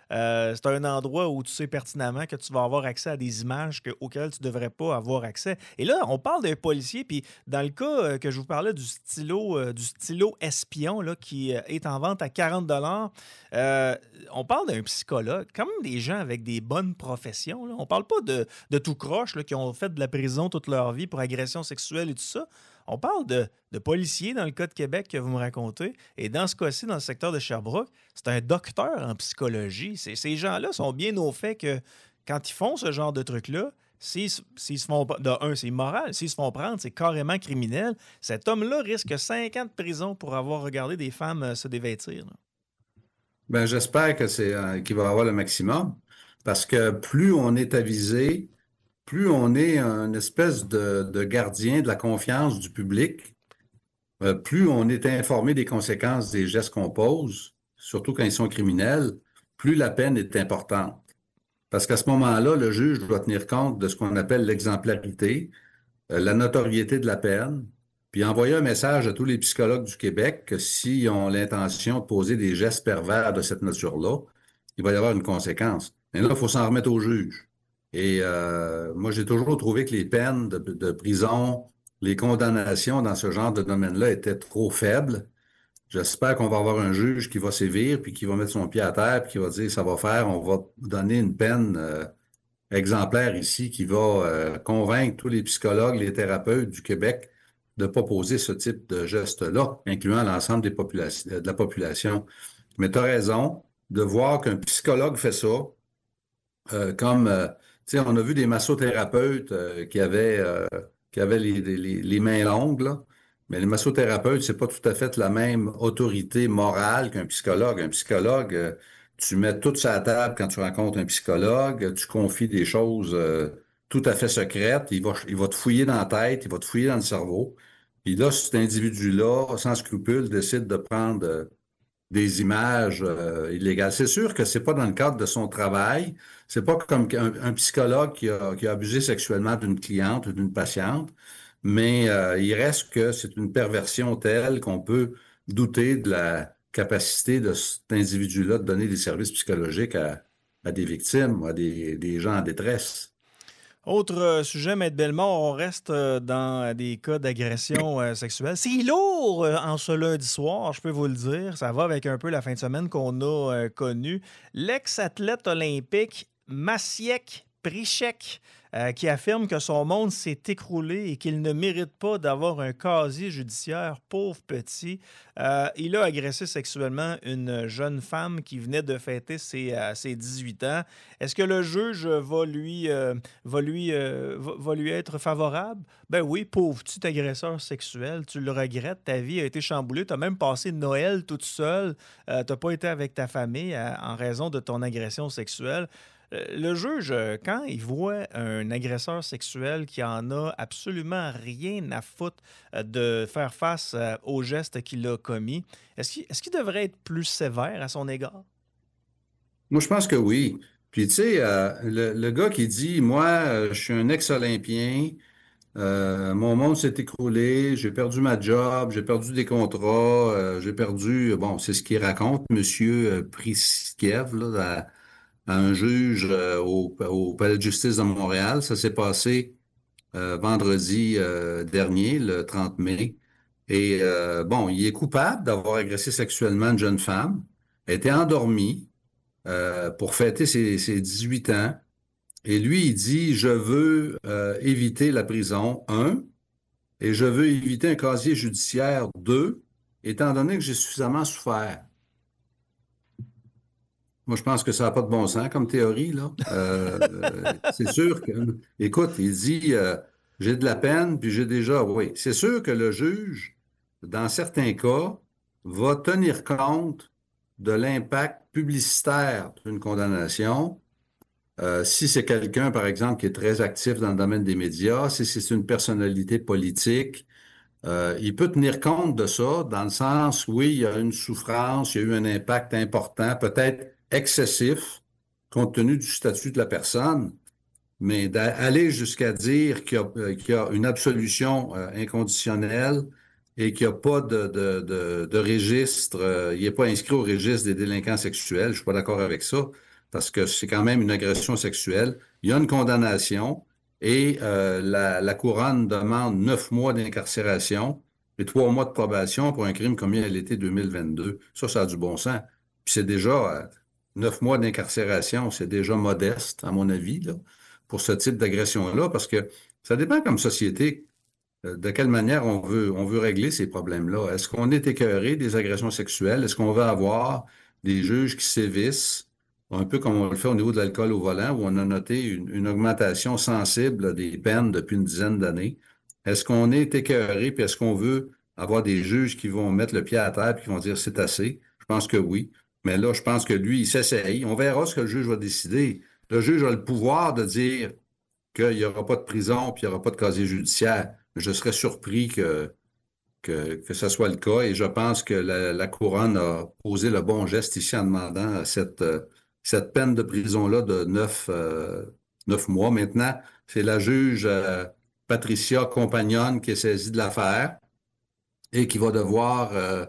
Euh, c'est un endroit où tu sais pertinemment que tu vas avoir accès à des images que, auxquelles tu ne devrais pas avoir accès. Et là, on parle d'un policier, puis dans le cas euh, que je vous parlais du stylo, euh, du stylo espion là, qui euh, est en vente à quarante dollars, euh, on parle d'un psychologue, quand même des gens avec des bonnes professions. Là. On parle pas de, de tout croche là, qui ont fait de la prison toute leur vie pour agression sexuelle et tout ça. On parle de, de policiers dans le cas de Québec que vous me racontez. Et dans ce cas-ci, dans le secteur de Sherbrooke, c'est un docteur en psychologie. C'est, ces gens-là sont bien au fait que quand ils font ce genre de truc-là, s'ils, s'ils se font... De un, c'est immoral. S'ils se font prendre, c'est carrément criminel. Cet homme-là risque cinq ans de prison pour avoir regardé des femmes euh, se dévêtir. Là. Ben, j'espère que c'est, euh, qu'il va avoir le maximum. Parce que plus on est avisé, plus on est une espèce de, de gardien de la confiance du public, euh, plus on est informé des conséquences des gestes qu'on pose, surtout quand ils sont criminels, plus la peine est importante. Parce qu'à ce moment-là, le juge doit tenir compte de ce qu'on appelle l'exemplarité, euh, la notoriété de la peine, puis envoyer un message à tous les psychologues du Québec que s'ils ont l'intention de poser des gestes pervers de cette nature-là, il va y avoir une conséquence. Mais là, il faut s'en remettre au juge. Et euh, moi, j'ai toujours trouvé que les peines de, de prison, les condamnations dans ce genre de domaine-là étaient trop faibles. J'espère qu'on va avoir un juge qui va sévir, puis qui va mettre son pied à terre, puis qui va dire, ça va faire, on va donner une peine euh, exemplaire ici qui va euh, convaincre tous les psychologues, les thérapeutes du Québec de ne pas poser ce type de geste-là, incluant l'ensemble des populations, de la population. Mais tu as raison de voir qu'un psychologue fait ça, euh, comme... Euh, Tu sais, on a vu des massothérapeutes euh, qui avaient, euh, qui avaient les, les, les mains longues, là. Mais les massothérapeutes, c'est pas tout à fait la même autorité morale qu'un psychologue. Un psychologue, euh, tu mets tout sur la table quand tu rencontres un psychologue, tu confies des choses euh, tout à fait secrètes, il va, il va te fouiller dans la tête, il va te fouiller dans le cerveau. Puis là, cet individu-là, sans scrupule, décide de prendre euh, des images euh, illégales. C'est sûr que c'est pas dans le cadre de son travail. C'est pas comme un, un psychologue qui a, qui a abusé sexuellement d'une cliente ou d'une patiente, mais euh, il reste que c'est une perversion telle qu'on peut douter de la capacité de cet individu-là de donner des services psychologiques à, à des victimes, à des, des gens en détresse. Autre euh, sujet, Maître Bellemare, on reste euh, dans des cas d'agression euh, sexuelle. C'est lourd euh, en ce lundi soir, je peux vous le dire. Ça va avec un peu la fin de semaine qu'on a euh, connue. L'ex-athlète olympique Maciek Prichek, euh, qui affirme que son monde s'est écroulé et qu'il ne mérite pas d'avoir un casier judiciaire, pauvre petit. Euh, il a agressé sexuellement une jeune femme qui venait de fêter ses, euh, ses dix-huit ans. Est-ce que le juge va lui, euh, va lui, euh, va, va lui être favorable? Ben oui, pauvre petit agresseur sexuel, tu le regrettes, ta vie a été chamboulée, tu as même passé Noël toute seule, euh, tu n'as pas été avec ta famille euh, en raison de ton agression sexuelle. Le juge, quand il voit un agresseur sexuel qui en a absolument rien à foutre de faire face aux gestes qu'il a commis, est-ce qu'il, est-ce qu'il devrait être plus sévère à son égard? Moi, je pense que oui. Puis, tu sais, euh, le, le gars qui dit, moi, euh, je suis un ex-olympien, euh, mon monde s'est écroulé, j'ai perdu ma job, j'ai perdu des contrats, euh, j'ai perdu, bon, c'est ce qu'il raconte, Monsieur Priskiev, là, à, à un juge euh, au, au Palais de justice de Montréal. Ça s'est passé euh, vendredi euh, dernier, le trente mai. Et euh, bon, il est coupable d'avoir agressé sexuellement une jeune femme. Elle était endormie euh, pour fêter ses, ses dix-huit ans. Et lui, il dit, je veux euh, éviter la prison, un, et je veux éviter un casier judiciaire, deux, étant donné que j'ai suffisamment souffert. Moi, je pense que ça n'a pas de bon sens comme théorie, là. Euh, c'est sûr que, écoute, il dit, euh, j'ai de la peine, puis j'ai déjà, oui. C'est sûr que le juge, dans certains cas, va tenir compte de l'impact publicitaire d'une condamnation. Euh, si c'est quelqu'un, par exemple, qui est très actif dans le domaine des médias, si c'est une personnalité politique, euh, il peut tenir compte de ça, dans le sens, oui, il y a une souffrance, il y a eu un impact important, peut-être excessif, compte tenu du statut de la personne, mais d'aller jusqu'à dire qu'il y a, euh, qu'il y a une absolution euh, inconditionnelle et qu'il n'y a pas de, de, de, de registre, euh, il n'est pas inscrit au registre des délinquants sexuels, je suis pas d'accord avec ça. parce que c'est quand même une agression sexuelle. Il y a une condamnation et euh, la, la couronne demande neuf mois d'incarcération et trois mois de probation pour un crime commis à l'été deux mille vingt-deux. Ça, ça a du bon sens. Puis c'est déjà euh, neuf mois d'incarcération, c'est déjà modeste, à mon avis, là, pour ce type d'agression-là, parce que ça dépend comme société euh, de quelle manière on veut, on veut régler ces problèmes-là. Est-ce qu'on est écœuré des agressions sexuelles? Est-ce qu'on veut avoir des juges qui sévissent, un peu comme on le fait au niveau de l'alcool au volant, où on a noté une, une augmentation sensible là, des peines depuis une dizaine d'années? Est-ce qu'on est écœuré, puis est-ce qu'on veut avoir des juges qui vont mettre le pied à terre et qui vont dire c'est assez? Je pense que oui. Mais là, je pense que lui, il s'essaye. On verra ce que le juge va décider. Le juge a le pouvoir de dire qu'il n'y aura pas de prison puis il n'y aura pas de casier judiciaire. Je serais surpris que, que, que ce soit le cas et je pense que la, la couronne a posé le bon geste ici en demandant cette, cette peine de prison-là de neuf, euh, neuf mois. Maintenant, c'est la juge euh, Patricia Compagnone qui est saisie de l'affaire et qui va devoir euh,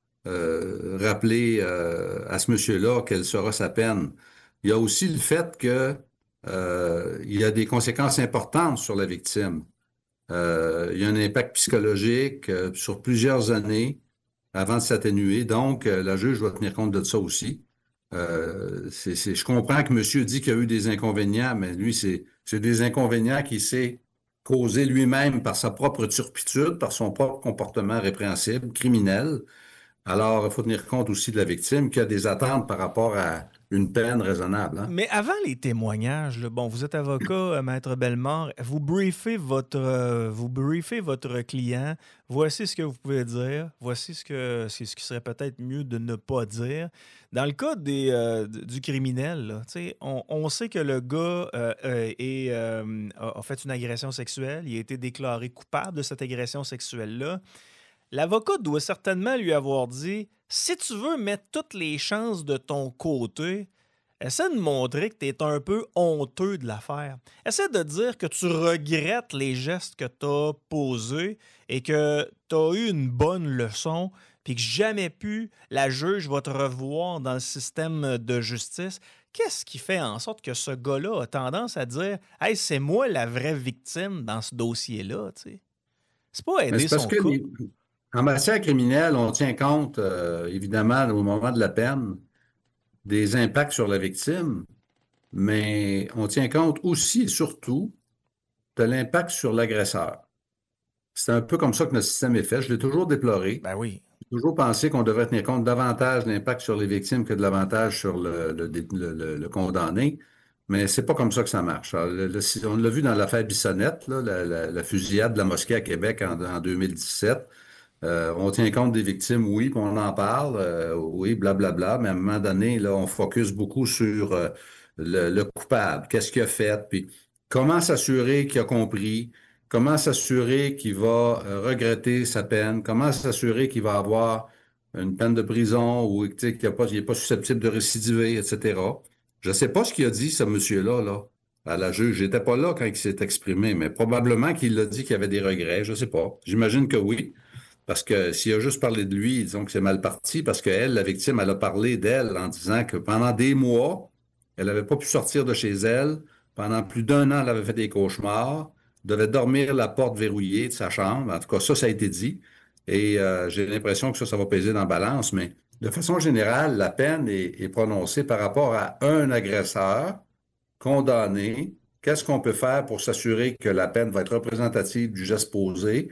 euh, rappeler euh, à ce monsieur-là quelle sera sa peine. Il y a aussi le fait que euh, il y a des conséquences importantes sur la victime. Euh, il y a un impact psychologique euh, sur plusieurs années avant de s'atténuer. Donc, euh, la juge va tenir compte de ça aussi. Euh, c'est, c'est, je comprends que monsieur dit qu'il y a eu des inconvénients, mais lui, c'est, c'est des inconvénients qu'il s'est causé lui-même par sa propre turpitude, par son propre comportement répréhensible, criminel. Alors, il faut tenir compte aussi de la victime qui a des attentes par rapport à une peine raisonnable. Hein? Mais avant les témoignages, là, bon, vous êtes avocat, euh, Maître Bellemare, vous briefez votre, euh, vous briefez votre client. Voici ce que vous pouvez dire. Voici ce que c'est ce qui serait peut-être mieux de ne pas dire. Dans le cas des, euh, du criminel, là, on, on sait que le gars euh, euh, est, euh, a fait une agression sexuelle. Il a été déclaré coupable de cette agression sexuelle-là. L'avocat doit certainement lui avoir dit « Si tu veux mettre toutes les chances de ton côté, essaie de montrer que tu es un peu honteux de l'affaire. Essaie de dire que tu regrettes les gestes que tu as posés et que tu as eu une bonne leçon puis que jamais plus la juge va te revoir dans le système de justice. » Qu'est-ce qui fait en sorte que ce gars-là a tendance à dire « Hey, c'est moi la vraie victime dans ce dossier-là. » C'est pas aider son cas. Les... En matière criminelle, on tient compte, euh, évidemment, au moment de la peine, des impacts sur la victime, mais on tient compte aussi et surtout de l'impact sur l'agresseur. C'est un peu comme ça que notre système est fait. Je l'ai toujours déploré. Ben oui. J'ai toujours pensé qu'on devrait tenir compte davantage de l'impact sur les victimes que de l'avantage sur le, le, le, le, le condamné. Mais c'est pas comme ça que ça marche. Alors, le, le, on l'a vu dans l'affaire Bissonnette, là, la, la, la fusillade de la mosquée à Québec en, en deux mille dix-sept. Euh, on tient compte des victimes, oui, puis on en parle, euh, oui, blablabla, mais à un moment donné, là, on focus beaucoup sur euh, le, le coupable, qu'est-ce qu'il a fait, puis comment s'assurer qu'il a compris, comment s'assurer qu'il va euh, regretter sa peine, comment s'assurer qu'il va avoir une peine de prison ou qu'il n'est pas, pas susceptible de récidiver, et cetera. Je ne sais pas ce qu'il a dit, ce monsieur-là, là, à la juge. J'étais pas là quand il s'est exprimé, mais probablement qu'il a dit qu'il y avait des regrets, je ne sais pas. J'imagine que oui. Parce que s'il a juste parlé de lui, disons que c'est mal parti, parce qu'elle, la victime, elle a parlé d'elle en disant que pendant des mois, elle n'avait pas pu sortir de chez elle. Pendant plus d'un an, elle avait fait des cauchemars, devait dormir la porte verrouillée de sa chambre. En tout cas, ça, ça a été dit. Et euh, j'ai l'impression que ça, ça va peser dans la balance. Mais de façon générale, la peine est, est prononcée par rapport à un agresseur condamné. Qu'est-ce qu'on peut faire pour s'assurer que la peine va être représentative du geste posé?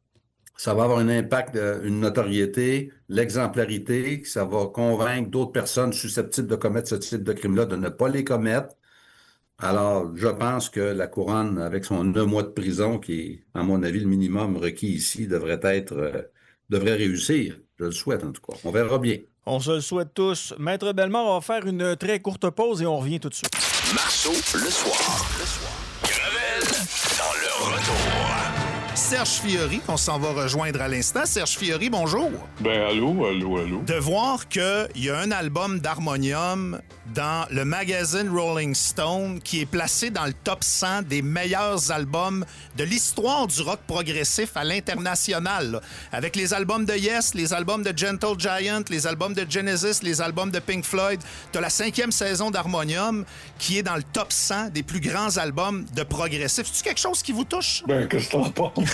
Ça va avoir un impact, une notoriété, l'exemplarité, ça va convaincre d'autres personnes susceptibles de commettre ce type de crime-là de ne pas les commettre. Alors, je pense que la couronne, avec son neuf mois de prison, qui est, à mon avis, le minimum requis ici, devrait être, euh, devrait réussir. Je le souhaite, en tout cas. On verra bien. On se le souhaite tous. Maître Bellemare, on va faire une très courte pause et on revient tout de suite. Marceau, le soir. Le soir. Gravel, dans le retour. Serge Fiori, qu'on s'en va rejoindre à l'instant. Serge Fiori, bonjour. Ben, allô, allô, allô. De voir qu'il y a un album d'harmonium dans le magazine Rolling Stone qui est placé dans le top cent des meilleurs albums de l'histoire du rock progressif à l'international. Là. Avec les albums de Yes, les albums de Gentle Giant, les albums de Genesis, les albums de Pink Floyd. Tu as la cinquième saison d'harmonium qui est dans le top cent des plus grands albums de progressif. C'est-tu quelque chose qui vous touche? Ben, qu'est-ce que t'en penses?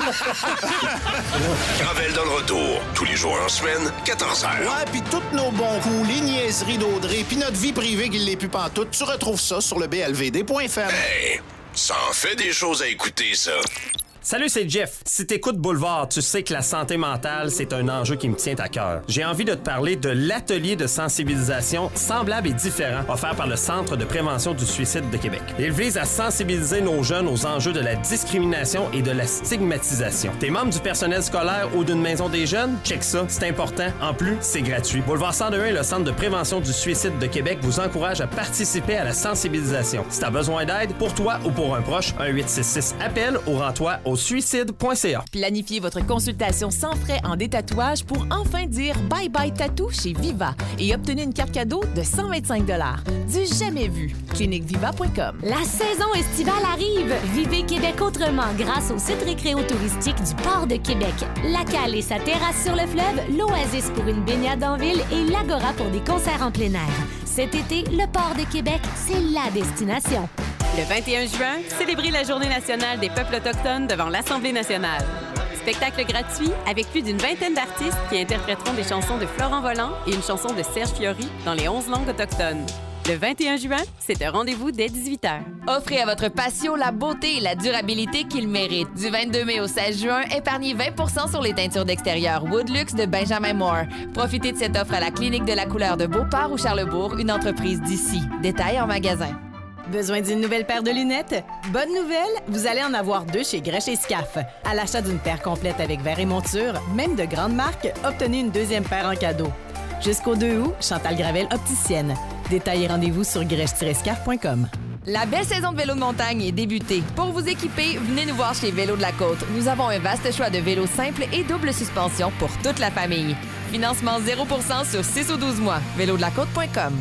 Gravel dans le retour, tous les jours en semaine, quatorze heures. Ouais, puis tous nos bons coups, les niaiseries d'Audrey, puis notre vie privée qui l'est plus pantoute, tu retrouves ça sur le b l v d point f m. Hey, ça en fait des choses à écouter, ça. Salut, c'est Jeff. Si t'écoutes Boulevard, tu sais que la santé mentale, c'est un enjeu qui me tient à cœur. J'ai envie de te parler de l'atelier de sensibilisation semblable et différent offert par le Centre de prévention du suicide de Québec. Il vise à sensibiliser nos jeunes aux enjeux de la discrimination et de la stigmatisation. T'es membre du personnel scolaire ou d'une maison des jeunes? Check ça, c'est important. En plus, c'est gratuit. Boulevard cent deux un et le Centre de prévention du suicide de Québec vous encouragent à participer à la sensibilisation. Si t'as besoin d'aide, pour toi ou pour un proche, un huit six six appel ou rends-toi au suicide point c a. Planifiez votre consultation sans frais en détatouage pour enfin dire bye-bye tatou chez Viva et obtenez une carte cadeau de cent vingt-cinq dollars. Du jamais vu. clinique viva point com. La saison estivale arrive. Vivez Québec autrement grâce au site récréo-touristique du Port de Québec. La Cale et sa terrasse sur le fleuve, l'Oasis pour une baignade en ville et l'Agora pour des concerts en plein air. Cet été, le Port de Québec, c'est la destination. Le vingt et un juin, célébrez la Journée nationale des peuples autochtones devant l'Assemblée nationale. Spectacle gratuit avec plus d'une vingtaine d'artistes qui interpréteront des chansons de Florent Volant et une chanson de Serge Fiori dans les onze langues autochtones. Le vingt et un juin, c'est un rendez-vous dès dix-huit heures. Offrez à votre patio la beauté et la durabilité qu'il mérite. Du vingt-deux mai au seize juin, épargnez vingt pour cent sur les teintures d'extérieur Woodlux de Benjamin Moore. Profitez de cette offre à la Clinique de la couleur de Beauport ou Charlebourg, une entreprise d'ici. Détails en magasin. Besoin d'une nouvelle paire de lunettes? Bonne nouvelle, vous allez en avoir deux chez Grèche et Scaf. À l'achat d'une paire complète avec verre et monture, même de grande marque, obtenez une deuxième paire en cadeau. Jusqu'au deux août, Chantal Gravel, opticienne. Détails et rendez-vous sur grèche tiret scaf point com. La belle saison de vélo de montagne est débutée. Pour vous équiper, venez nous voir chez Vélo de la Côte. Nous avons un vaste choix de vélos simples et double suspension pour toute la famille. Financement zéro pour cent sur six ou douze mois. vélo de la côte point com.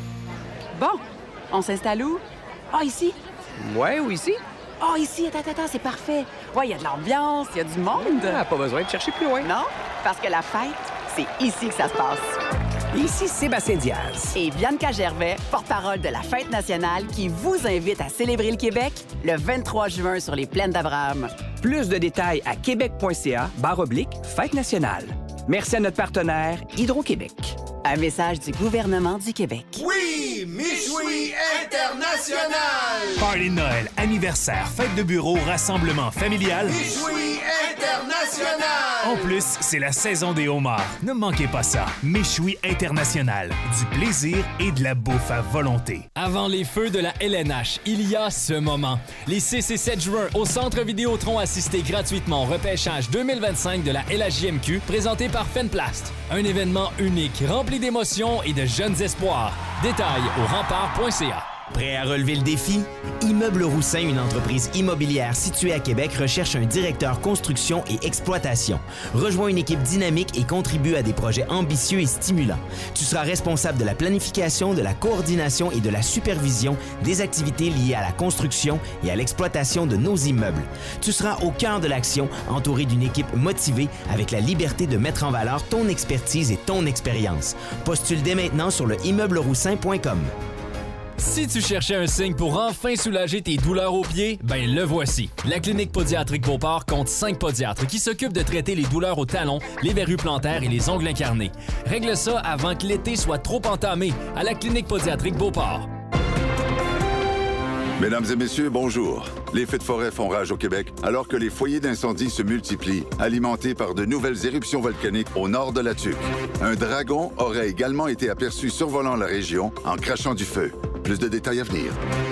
Bon, on s'installe où? Ah, ici? Ouais, ou ici? Ah, oh, ici, attends, attends, c'est parfait. Ouais, il y a de l'ambiance, il y a du monde. Ah, pas besoin de chercher plus loin. Non, parce que la fête, c'est ici que ça se passe. Ici Sébastien Diaz. Et Bianca Gervais, porte-parole de la Fête nationale, qui vous invite à célébrer le Québec le vingt-trois juin sur les plaines d'Abraham. Plus de détails à québec point c a barre oblique Fête nationale. Merci à notre partenaire Hydro-Québec. Un message du gouvernement du Québec. Oui, Michoui International! Party de Noël, anniversaire, fête de bureau, rassemblement familial. Michoui International! En plus, c'est la saison des homards. Ne manquez pas ça. Michoui International. Du plaisir et de la bouffe à volonté. Avant les feux de la L N H, il y a ce moment. Les six et sept juin, au Centre Vidéotron, assistez gratuitement au repêchage deux mille vingt-cinq de la L H J M Q, présenté par Fenplast. Un événement unique, rempli d'émotions et de jeunes espoirs. Détails au rempart point c a. Prêt à relever le défi? Immeuble Roussin, une entreprise immobilière située à Québec, recherche un directeur construction et exploitation. Rejoins une équipe dynamique et contribue à des projets ambitieux et stimulants. Tu seras responsable de la planification, de la coordination et de la supervision des activités liées à la construction et à l'exploitation de nos immeubles. Tu seras au cœur de l'action, entouré d'une équipe motivée avec la liberté de mettre en valeur ton expertise et ton expérience. Postule dès maintenant sur le immeuble roussin point com. Si tu cherchais un signe pour enfin soulager tes douleurs aux pieds, ben le voici. La Clinique Podiatrique Beauport compte cinq podiatres qui s'occupent de traiter les douleurs aux talons, les verrues plantaires et les ongles incarnés. Règle ça avant que l'été soit trop entamé à la Clinique Podiatrique Beauport. Mesdames et messieurs, bonjour. Les feux de forêt font rage au Québec alors que les foyers d'incendie se multiplient, alimentés par de nouvelles éruptions volcaniques au nord de la Tuque. Un dragon aurait également été aperçu survolant la région en crachant du feu. Plus de détails à venir.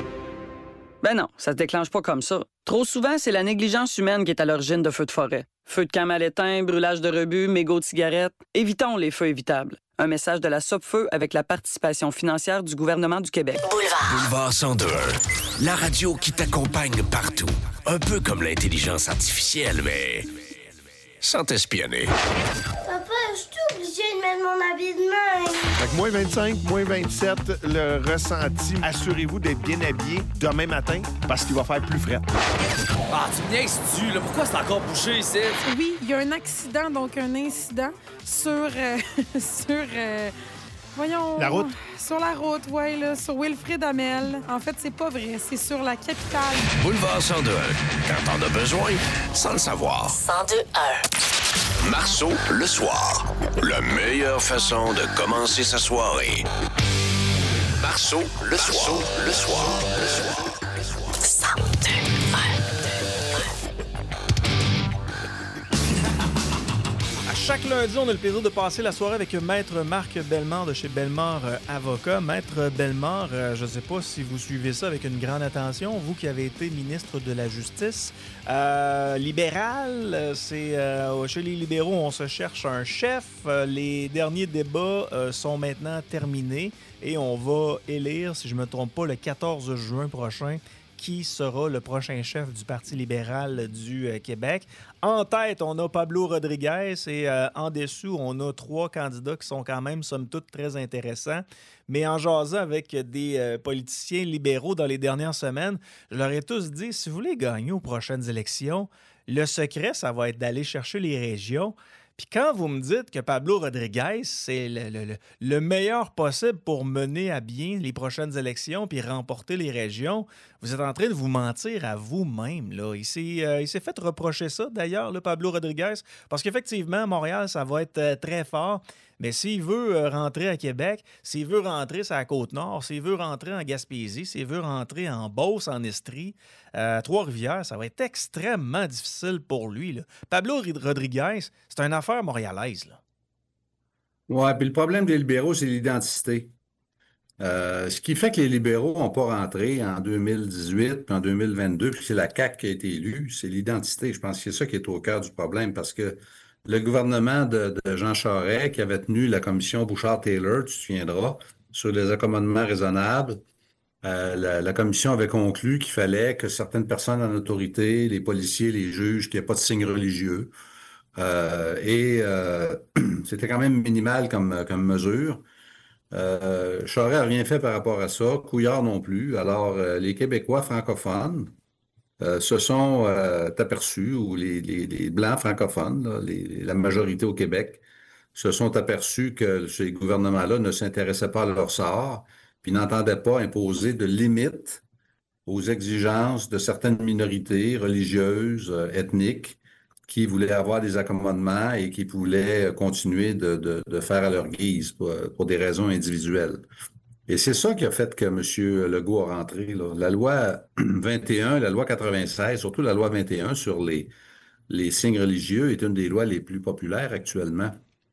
Ben non, ça se déclenche pas comme ça. Trop souvent, c'est la négligence humaine qui est à l'origine de feux de forêt. Feux de camp mal éteints, brûlage de rebut, mégots de cigarettes. Évitons les feux évitables. Un message de la Sopfeu avec la participation financière du gouvernement du Québec. Boulevard. Boulevard cent deux. La radio qui t'accompagne partout. Un peu comme l'intelligence artificielle, mais sans t'espionner. Papa, je suis obligé de mettre mon habit de même. Fait que moins vingt-cinq, moins vingt-sept, le ressenti. Assurez-vous d'être bien habillé demain matin parce qu'il va faire plus frais. Ah, tu me niaises-tu, là? Pourquoi c'est encore bouché ici? Oui, il y a un accident, donc un incident sur... Euh, sur... Euh, voyons... La route? Sur la route, oui, là, sur Wilfrid Hamel. En fait, c'est pas vrai, c'est sur la capitale. Boulevard cent deux un. Quand t'en as besoin, sans le savoir. cent deux un. Marceau, le soir. La meilleure façon de commencer sa soirée. Marceau, le soir. Le soir. Le soir. cent deux un. Chaque lundi, on a le plaisir de passer la soirée avec Maître Marc Bellemare de chez Bellemare euh, Avocat. Maître Bellemare, euh, je ne sais pas si vous suivez ça avec une grande attention, vous qui avez été ministre de la Justice. Euh, libéral, c'est euh, chez les libéraux, on se cherche un chef. Euh, les derniers débats euh, sont maintenant terminés et on va élire, si je ne me trompe pas, le quatorze juin prochain, qui sera le prochain chef du Parti libéral du euh, Québec. En tête, on a Pablo Rodriguez et euh, en dessous, on a trois candidats qui sont quand même, somme toute, très intéressants. Mais en jasant avec des euh, politiciens libéraux dans les dernières semaines, je leur ai tous dit, si vous voulez gagner aux prochaines élections, le secret, ça va être d'aller chercher les régions. Puis quand vous me dites que Pablo Rodriguez, c'est le, le, le meilleur possible pour mener à bien les prochaines élections puis remporter les régions, vous êtes en train de vous mentir à vous-même, là. Il s'est, euh, il s'est fait reprocher ça, d'ailleurs, là, Pablo Rodriguez, parce qu'effectivement, Montréal, ça va être euh, très fort. Mais s'il veut euh, rentrer à Québec, s'il veut rentrer sur la Côte-Nord, s'il veut rentrer en Gaspésie, s'il veut rentrer en Beauce, en Estrie, à euh, Trois-Rivières, ça va être extrêmement difficile pour lui, là. Pablo Rodriguez, c'est une affaire montréalaise, là. Oui, puis le problème des libéraux, c'est l'identité. Euh, ce qui fait que les libéraux n'ont pas rentré en deux mille dix-huit puis en deux mille vingt-deux, puis c'est la C A Q qui a été élue, c'est l'identité. Je pense que c'est ça qui est au cœur du problème, parce que le gouvernement de, de Jean Charest, qui avait tenu la commission Bouchard-Taylor, tu te souviendras, sur les accommodements raisonnables, euh, la, la commission avait conclu qu'il fallait que certaines personnes en autorité, les policiers, les juges, qu'il n'y ait pas de signes religieux. Euh, et euh, c'était quand même minimal comme, comme mesure. Euh, Charest n'a rien fait par rapport à ça, Couillard non plus. Alors, euh, les Québécois francophones euh, se sont euh, aperçus, ou les, les, les Blancs francophones, là, les, la majorité au Québec, se sont aperçus que ces gouvernements-là ne s'intéressaient pas à leur sort, puis n'entendaient pas imposer de limites aux exigences de certaines minorités religieuses, euh, ethniques, qui voulaient avoir des accommodements et qui voulaient continuer de, de, de faire à leur guise pour, pour des raisons individuelles. Et c'est ça qui a fait que M. Legault a rentré, là. La loi vingt et un, la loi quatre-vingt-seize, surtout la loi vingt et un sur les, les signes religieux est une des lois les plus populaires actuellement.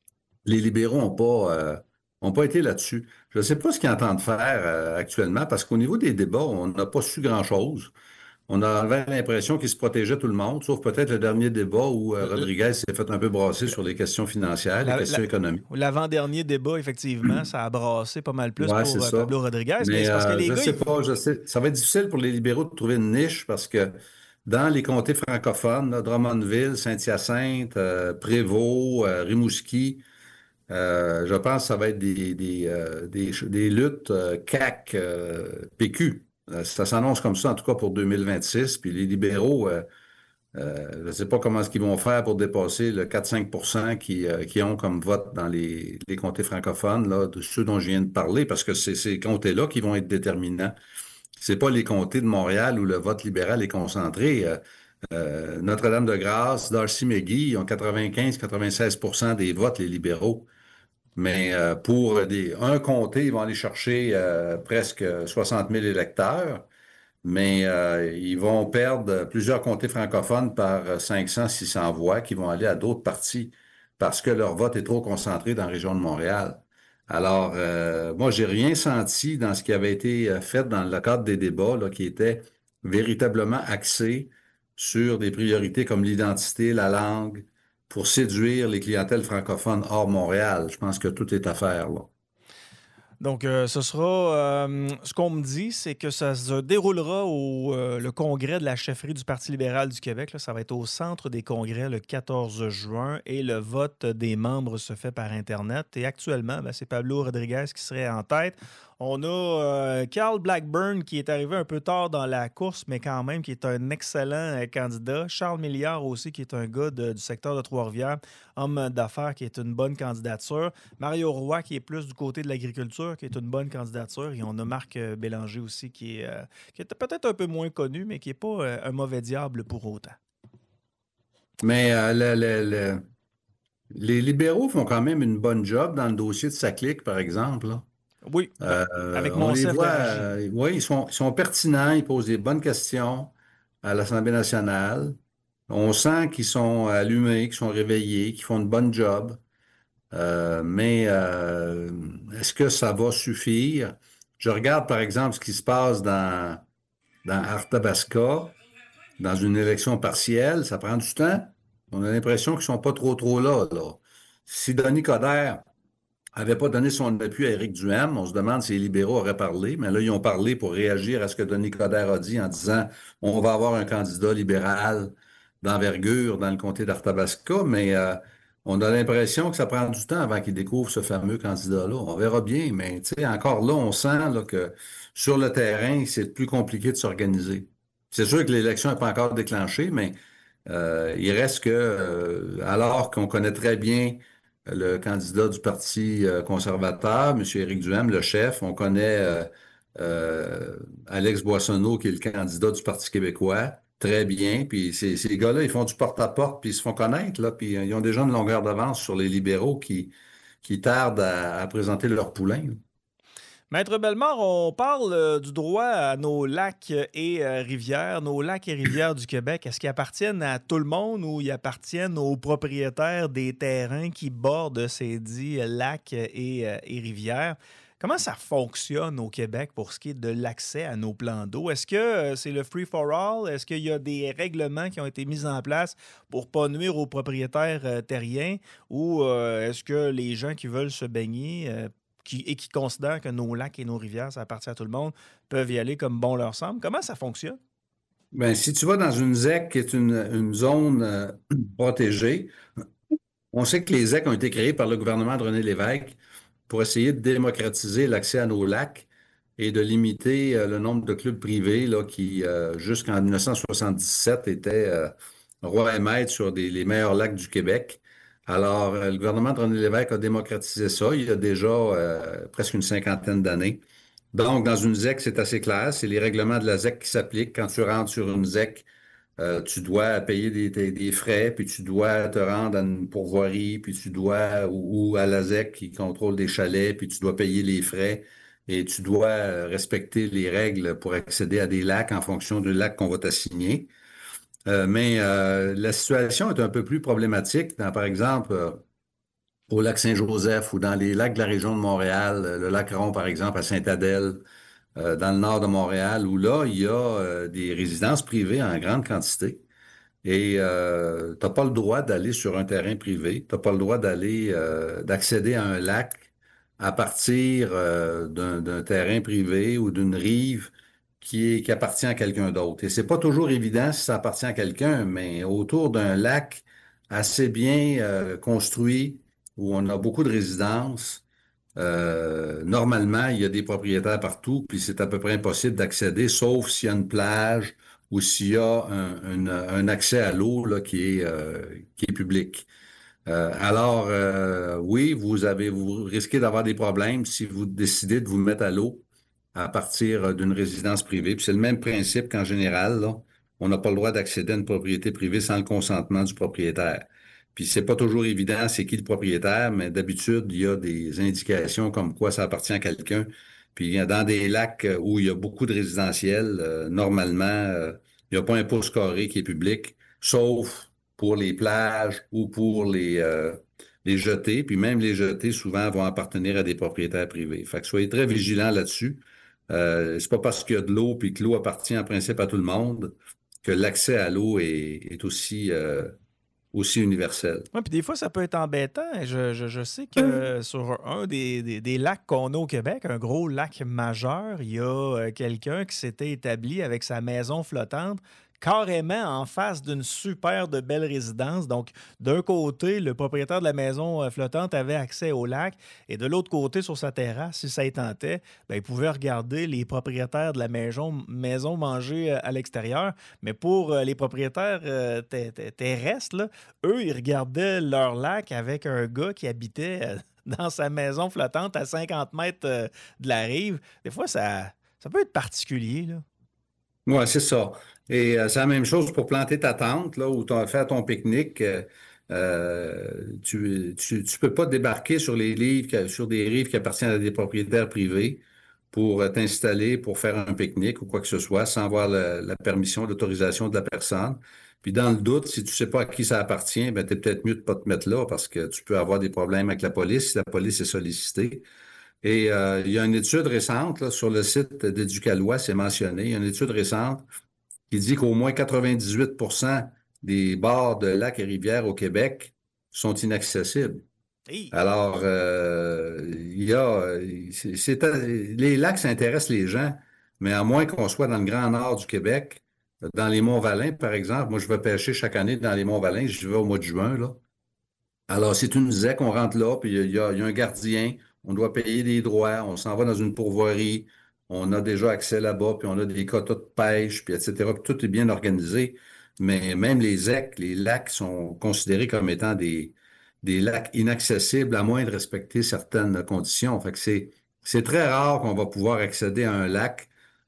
Les libéraux n'ont pas, euh, ont pas été là-dessus. Je ne sais pas ce qu'ils entendent faire euh, actuellement, parce qu'au niveau des débats, on n'a pas su grand-chose. On avait l'impression qu'il se protégeait tout le monde, sauf peut-être le dernier débat où euh, Rodriguez s'est fait un peu brasser sur les questions financières, la, les questions la, économiques. L'avant-dernier débat, effectivement, ça a brassé pas mal plus ouais, pour euh, Pablo Rodriguez. Mais, mais c'est parce que euh, les je gars, sais ils... pas, je sais. Ça va être difficile pour les libéraux de trouver une niche parce que dans les comtés francophones, là, Drummondville, Saint-Hyacinthe, euh, Prévost, euh, Rimouski, euh, je pense que ça va être des, des, euh, des, des luttes euh, C A Q, euh, P Q. Ça s'annonce comme ça, en tout cas pour deux mille vingt-six. Puis les libéraux, euh, euh, je ne sais pas comment est-ce qu'ils vont faire pour dépasser le quatre à cinq pour cent qui, euh, qui ont comme vote dans les, les comtés francophones, là, de ceux dont je viens de parler, parce que c'est ces comtés-là qui vont être déterminants. Ce n'est pas les comtés de Montréal où le vote libéral est concentré. Euh, euh, Notre-Dame-de-Grâce, Darcy-McGee, ils ont quatre-vingt-quinze à quatre-vingt-seize pour cent des votes, les libéraux. Mais euh, pour des, un comté, ils vont aller chercher euh, presque soixante mille électeurs, mais euh, ils vont perdre plusieurs comtés francophones par cinq cents à six cents voix qui vont aller à d'autres partis parce que leur vote est trop concentré dans la région de Montréal. Alors, euh, moi, j'ai rien senti dans ce qui avait été fait dans le cadre des débats, là, qui était véritablement axé sur des priorités comme l'identité, la langue, pour séduire les clientèles francophones hors Montréal. Je pense que tout est à faire, là. Donc, euh, ce sera... euh, ce qu'on me dit, c'est que ça se déroulera au euh, le congrès de la chefferie du Parti libéral du Québec. Là. Ça va être au centre des congrès le quatorze juin et le vote des membres se fait par Internet. Et actuellement, ben, c'est Pablo Rodriguez qui serait en tête. On a euh, Carl Blackburn qui est arrivé un peu tard dans la course, mais quand même qui est un excellent euh, candidat. Charles Milliard aussi, qui est un gars de- du secteur de Trois-Rivières, homme d'affaires, qui est une bonne candidature. Mario Roy, qui est plus du côté de l'agriculture, qui est une bonne candidature. Et on a Marc euh, Bélanger aussi, qui est, euh, qui est peut-être un peu moins connu, mais qui n'est pas euh, un mauvais diable pour autant. Mais euh, le- le- le- les libéraux font quand même une bonne job dans le dossier de Saclic, par exemple, là. Oui, Euh, avec on les Monsef voit, Laragi. euh, oui, ils sont, ils sont pertinents, ils posent des bonnes questions à l'Assemblée nationale. On sent qu'ils sont allumés, qu'ils sont réveillés, qu'ils font une bonne job. Euh, mais euh, est-ce que ça va suffire? Je regarde, par exemple, ce qui se passe dans, dans Arthabasca, dans une élection partielle, ça prend du temps. On a l'impression qu'ils ne sont pas trop, trop là, là. Si Denis Coderre n'avait pas donné son appui à Éric Duhaime, on se demande si les libéraux auraient parlé, mais là, ils ont parlé pour réagir à ce que Denis Coderre a dit en disant on va avoir un candidat libéral d'envergure dans le comté d'Arthabasca, mais euh, on a l'impression que ça prend du temps avant qu'ils découvrent ce fameux candidat-là. On verra bien, mais tu sais, encore là, on sent là, que sur le terrain, c'est plus compliqué de s'organiser. C'est sûr que l'élection n'est pas encore déclenchée, mais euh, il reste que, euh, alors qu'on connaît très bien le candidat du Parti euh, conservateur, M. Éric Duhaime, le chef. On connaît euh, euh, Alex Boissonneau, qui est le candidat du Parti québécois, très bien. Puis ces, ces gars-là, ils font du porte-à-porte, puis ils se font connaître, là, puis euh, ils ont déjà une longueur d'avance sur les libéraux qui, qui tardent à, à présenter leur poulain, là. Maître Bellemare, on parle euh, du droit à nos lacs et euh, rivières. Nos lacs et rivières du Québec, est-ce qu'ils appartiennent à tout le monde ou ils appartiennent aux propriétaires des terrains qui bordent ces dits lacs et, euh, et rivières? Comment ça fonctionne au Québec pour ce qui est de l'accès à nos plans d'eau? Est-ce que euh, c'est le free-for-all? Est-ce qu'il y a des règlements qui ont été mis en place pour ne pas nuire aux propriétaires euh, terriens? Ou euh, est-ce que les gens qui veulent se baigner euh, qui, et qui considèrent que nos lacs et nos rivières, ça appartient à tout le monde, peuvent y aller comme bon leur semble? Comment ça fonctionne? Bien, si tu vas dans une Z E C qui est une, une zone euh, protégée, on sait que les Z E C ont été créés par le gouvernement de René Lévesque pour essayer de démocratiser l'accès à nos lacs et de limiter euh, le nombre de clubs privés là, qui, euh, jusqu'en dix-neuf cent soixante-dix-sept, étaient euh, roi et maître sur des- les meilleurs lacs du Québec. Alors, euh, le gouvernement de René Lévesque a démocratisé ça il y a déjà euh, presque une cinquantaine d'années. Donc, dans une Z E C, c'est assez clair. C'est les règlements de la Z E C qui s'appliquent. Quand tu rentres sur une Z E C, euh, tu dois payer des, des- des frais, puis tu dois te rendre à une pourvoirie, puis tu dois, ou, ou à la Z E C qui contrôle des chalets, puis tu dois payer les frais et tu dois euh, respecter les règles pour accéder à des lacs en fonction du lac qu'on va t'assigner. Euh, mais euh, la situation est un peu plus problématique dans, par exemple, euh, au lac Saint-Joseph ou dans les lacs de la région de Montréal, euh, le lac Ron, par exemple, à Sainte-Adèle, euh, dans le nord de Montréal, où là, il y a euh, des résidences privées en grande quantité. Et euh, tu n'as pas le droit d'aller sur un terrain privé, tu n'as pas le droit d'aller, euh, d'accéder à un lac à partir euh, d'un d'un terrain privé ou d'une rive qui est, qui appartient à quelqu'un d'autre. Et c'est pas toujours évident si ça appartient à quelqu'un, mais autour d'un lac assez bien euh, construit, où on a beaucoup de résidences, euh, normalement, il y a des propriétaires partout, puis c'est à peu près impossible d'accéder, sauf s'il y a une plage ou s'il y a un, un- un accès à l'eau là, qui est, euh, qui est public. Euh, alors, euh, oui, vous avez, vous risquez d'avoir des problèmes si vous décidez de vous mettre à l'eau à partir d'une résidence privée. Puis c'est le même principe qu'en général, là, on n'a pas le droit d'accéder à une propriété privée sans le consentement du propriétaire. Puis c'est pas toujours évident c'est qui le propriétaire, mais d'habitude, il y a des indications comme quoi ça appartient à quelqu'un. Puis dans des lacs où il y a beaucoup de résidentiels, euh, normalement, euh, il n'y a pas un pouce carré qui est public, sauf pour les plages ou pour les, euh, les jetées. Puis même les jetées, souvent, vont appartenir à des propriétaires privés. Fait que soyez très vigilants là-dessus. Euh, c'est pas parce qu'il y a de l'eau puis que l'eau appartient en principe à tout le monde que l'accès à l'eau est, est aussi, euh, aussi universelle. Oui, puis des fois, ça peut être embêtant. Je, je, je sais que mmh. sur un des, des, des lacs qu'on a au Québec, un gros lac majeur, il y a quelqu'un qui s'était établi avec sa maison flottante carrément en face d'une super de belle résidence. Donc, d'un côté, le propriétaire de la maison flottante avait accès au lac et de l'autre côté, sur sa terrasse, si ça y tentait, bien, il pouvait regarder les propriétaires de la maison, maison manger à l'extérieur. Mais pour les propriétaires euh, t- t- terrestres, là, eux, ils regardaient leur lac avec un gars qui habitait euh, dans sa maison flottante à cinquante mètres euh, de la rive. Des fois, ça, ça peut être particulier, là. Oui, c'est ça. Et euh, c'est la même chose pour planter ta tente, là, où tu as fait ton pique-nique. Euh, euh, tu tu, tu peux pas débarquer sur les rives, sur des rives qui appartiennent à des propriétaires privés pour t'installer, pour faire un pique-nique ou quoi que ce soit, sans avoir la, la permission, l'autorisation de la personne. Puis dans le doute, si tu sais pas à qui ça appartient, ben t'es peut-être mieux de pas te mettre là parce que tu peux avoir des problèmes avec la police si la police est sollicitée. Et euh, il y a une étude récente là, sur le site d'Éducalois, c'est mentionné, il y a une étude récente qui dit qu'au moins quatre-vingt-dix-huit pour cent des bords de lacs et rivières au Québec sont inaccessibles. Hey. Alors, euh, il y a... C'est, c'est, les lacs, ça intéresse les gens, mais à moins qu'on soit dans le Grand Nord du Québec, dans les Monts-Valin, par exemple, moi, je vais pêcher chaque année dans les Monts-Valin, j'y vais au mois de juin, là. Alors, si tu nous disais qu'on rentre là, puis il y a, il y a un gardien, on doit payer des droits, on s'en va dans une pourvoirie, on a déjà accès là-bas, puis on a des quotas de pêche, puis et cetera, puis tout est bien organisé. Mais même les écs, les lacs sont considérés comme étant des, des lacs inaccessibles, à moins de respecter certaines conditions. Fait que c'est, c'est très rare qu'on va pouvoir accéder à un lac.